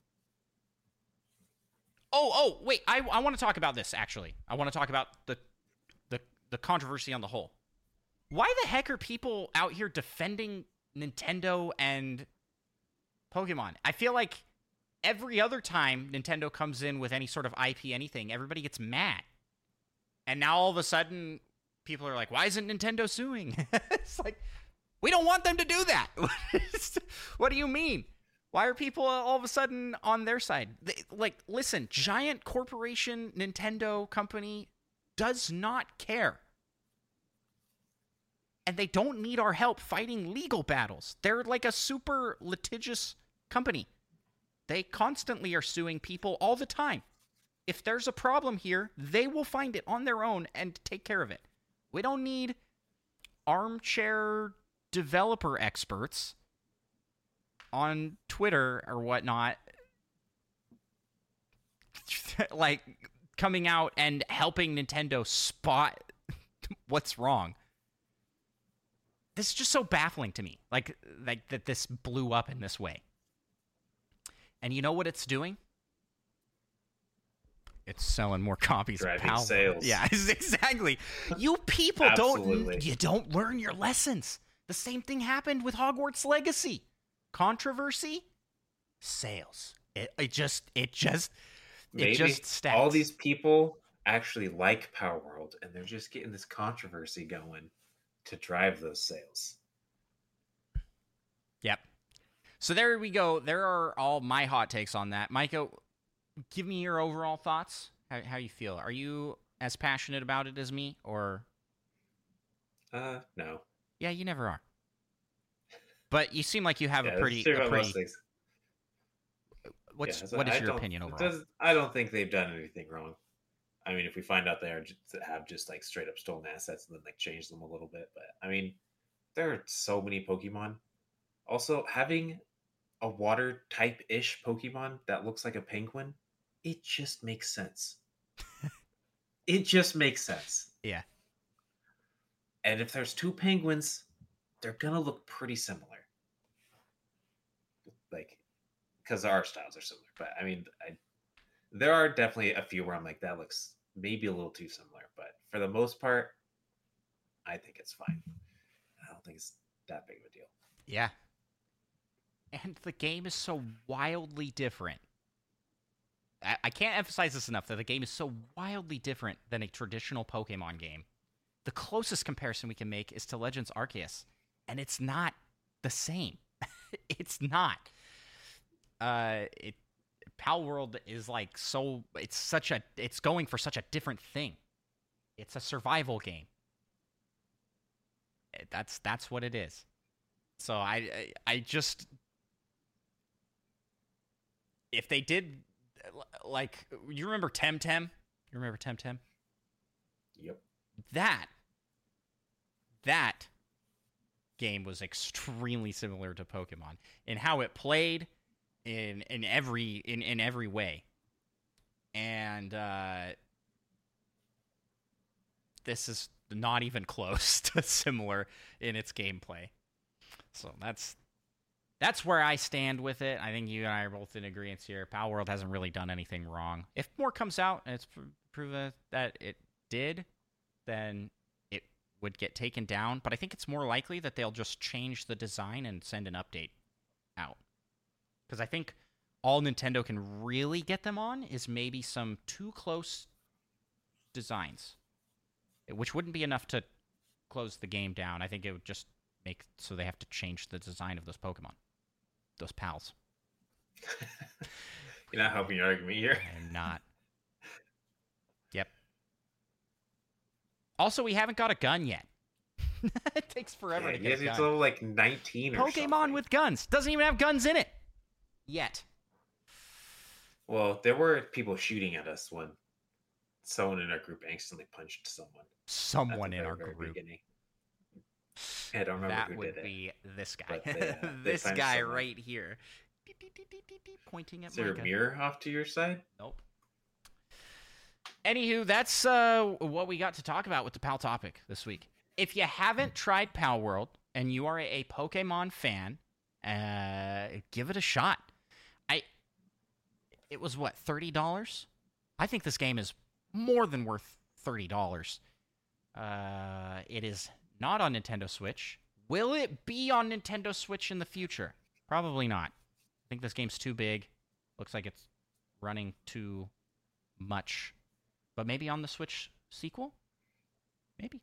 [SPEAKER 1] Oh, wait. I want to talk about this, actually. I want to talk about the controversy on the whole. Why the heck are people out here defending Nintendo and Pokemon? I feel like every other time Nintendo comes in with any sort of IP anything, everybody gets mad. And now all of a sudden, people are like, why isn't Nintendo suing? It's like, we don't want them to do that. What do you mean? Why are people all of a sudden on their side? Listen, giant corporation Nintendo company does not care. And they don't need our help fighting legal battles. They're like a super litigious company. They constantly are suing people all the time. If there's a problem here, they will find it on their own and take care of it. We don't need armchair developer experts on Twitter or whatnot like coming out and helping Nintendo spot what's wrong. This is just so baffling to me. Like that this blew up in this way. And you know what it's doing? It's selling more copies
[SPEAKER 2] Driving
[SPEAKER 1] of Pal.
[SPEAKER 2] sales.
[SPEAKER 1] Yeah, exactly. You people don't learn your lessons. The same thing happened with Hogwarts Legacy. Controversy, sales. It just stacks.
[SPEAKER 2] All these people actually like Power World, and they're just getting this controversy going to drive those sales.
[SPEAKER 1] Yep. So there we go. There are all my hot takes on that. Micah, give me your overall thoughts. How you feel? Are you as passionate about it as me, or?
[SPEAKER 2] No.
[SPEAKER 1] Yeah, you never are. But you seem like you have a pretty. What is your opinion overall?
[SPEAKER 2] I don't think they've done anything wrong. I mean, if we find out they have just like straight up stolen assets and then like change them a little bit, but I mean, there are so many Pokemon. Also, having a water type ish Pokemon that looks like a penguin, it just makes sense. It just makes sense.
[SPEAKER 1] Yeah.
[SPEAKER 2] And if there's two penguins, they're gonna look pretty similar. Like, because our styles are similar. But I mean, there are definitely a few where I'm like, that looks maybe a little too similar. But for the most part, I think it's fine. I don't think it's that big of a deal.
[SPEAKER 1] Yeah. And the game is so wildly different. I can't emphasize this enough, that the game is so wildly different than a traditional Pokemon game. The closest comparison we can make is to Legends Arceus, and it's not the same. It's not. Pal World is like it's going for such a different thing. It's a survival game. That's what it is. So I just, if they did, like, you remember Temtem? You remember Temtem?
[SPEAKER 2] Yep.
[SPEAKER 1] That game was extremely similar to Pokemon in how it played, in every way. And this is not even close to similar in its gameplay. So that's that's where I stand with it. I think you and I are both in agreement here. Pal World hasn't really done anything wrong. If more comes out and it's proven that it did, then it would get taken down. But I think it's more likely that they'll just change the design and send an update out. Because I think all Nintendo can really get them on is maybe some too close designs, which wouldn't be enough to close the game down. I think it would just make so they have to change the design of those Pokemon, those pals.
[SPEAKER 2] You're not helping your argument here.
[SPEAKER 1] I'm not. Yep. Also, we haven't got a gun yet. It takes forever to get a gun.
[SPEAKER 2] It's level like 19 or something.
[SPEAKER 1] Pokemon with guns. Doesn't even have guns in it. Yet.
[SPEAKER 2] Well, there were people shooting at us when someone in our group instantly punched someone.
[SPEAKER 1] Someone in our group.
[SPEAKER 2] Beginning. I don't remember who did it.
[SPEAKER 1] That would be this guy.
[SPEAKER 2] This
[SPEAKER 1] guy right here. Pointing at
[SPEAKER 2] Is there a mirror off to your side?
[SPEAKER 1] Nope. Anywho, that's what we got to talk about with the PAL topic this week. If you haven't tried PAL World and you are a Pokemon fan, give it a shot. It was, what, $30? I think this game is more than worth $30. It is not on Nintendo Switch. Will it be on Nintendo Switch in the future? Probably not. I think this game's too big. Looks like it's running too much. But maybe on the Switch sequel? Maybe.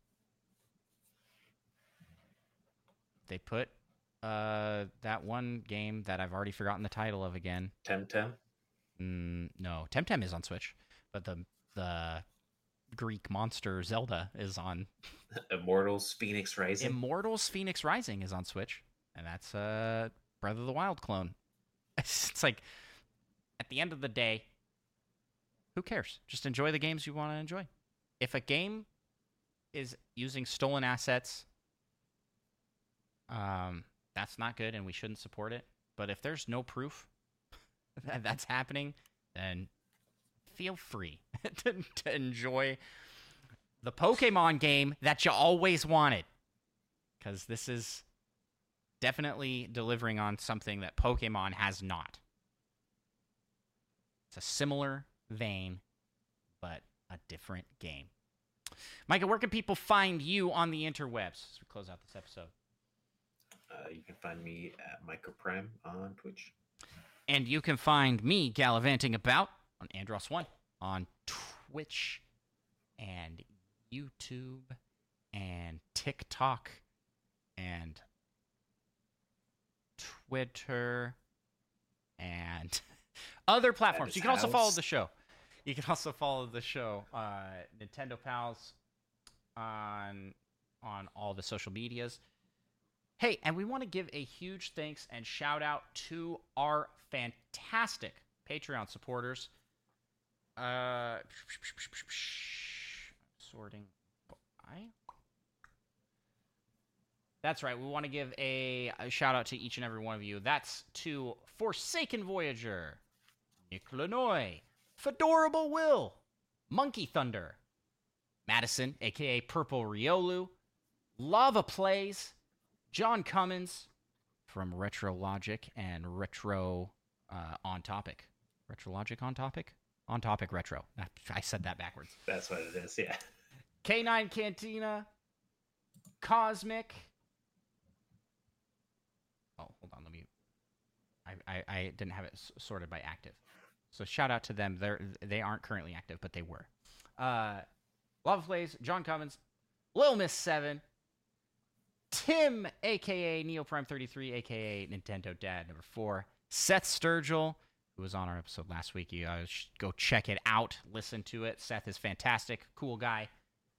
[SPEAKER 1] They put that one game that I've already forgotten the title of again.
[SPEAKER 2] Temtem?
[SPEAKER 1] No, Temtem is on Switch, but the Greek monster Zelda is on
[SPEAKER 2] Immortals Phoenix Rising.
[SPEAKER 1] Immortals Phoenix Rising is on Switch, and that's a Breath of the Wild clone. It's like, at the end of the day, who cares? Just enjoy the games you want to enjoy. If a game is using stolen assets, that's not good, and we shouldn't support it. But if there's no proof that that's happening, then feel free to enjoy the Pokemon game that you always wanted. Because this is definitely delivering on something that Pokemon has not. It's a similar vein, but a different game. Micah, where can people find you on the interwebs as we close out this episode?
[SPEAKER 2] You can find me at Micah Prime on Twitch.
[SPEAKER 1] And you can find me gallivanting about on Andros1 on Twitch and YouTube and TikTok and Twitter and other platforms. You can also follow the show. You can also follow the show, Nintendo Pals, on all the social medias. Hey, and we want to give a huge thanks and shout out to our fantastic Patreon supporters. Sorting by. That's right. We want to give a shout out to each and every one of you. That's to Forsaken Voyager, Nick Lanoy, Fedorable Will, Monkey Thunder, Madison, a.k.a. Purple Riolu, Lava Plays, John Cummins from Retro Logic and Retro On Topic. Retro Logic On Topic? On Topic Retro. I said that backwards.
[SPEAKER 2] That's what it is, yeah.
[SPEAKER 1] K9 Cantina, Cosmic. Oh, hold on. Let me. I didn't have it sorted by active. So shout out to them. They aren't currently active, but they were. Lava Plays, John Cummins, Lil Miss 7, Tim, a.k.a. NeoPrime33, a.k.a. Nintendo Dad number 4, Seth Sturgill, who was on our episode last week. You guys should go check it out. Listen to it. Seth is fantastic. Cool guy.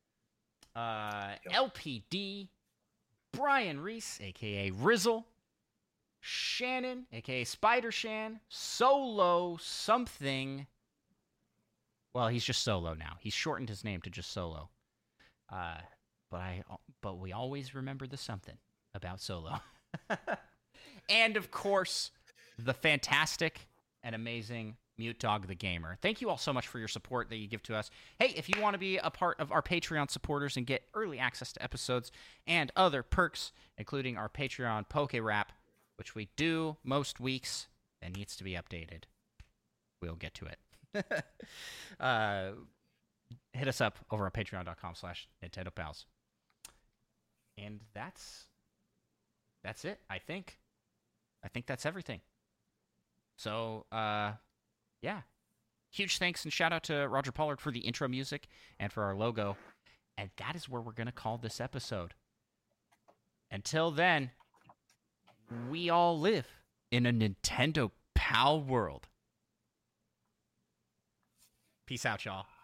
[SPEAKER 1] LPD, Brian Reese, a.k.a. Rizzle, Shannon, a.k.a. Spider Shan, Solo something. Well, he's just Solo now. He's shortened his name to just Solo. But we always remember the something about Solo. And, of course, the fantastic and amazing Mute Dog the Gamer. Thank you all so much for your support that you give to us. Hey, if you want to be a part of our Patreon supporters and get early access to episodes and other perks, including our Patreon Poke Rap, which we do most weeks, that needs to be updated. We'll get to it. Hit us up over at patreon.com/Nintendo Pals. And that's it, I think. I think that's everything. So, yeah. Huge thanks and shout out to Roger Pollard for the intro music and for our logo. And that is where we're going to call this episode. Until then, we all live in a Nintendo Pal world. Peace out, y'all.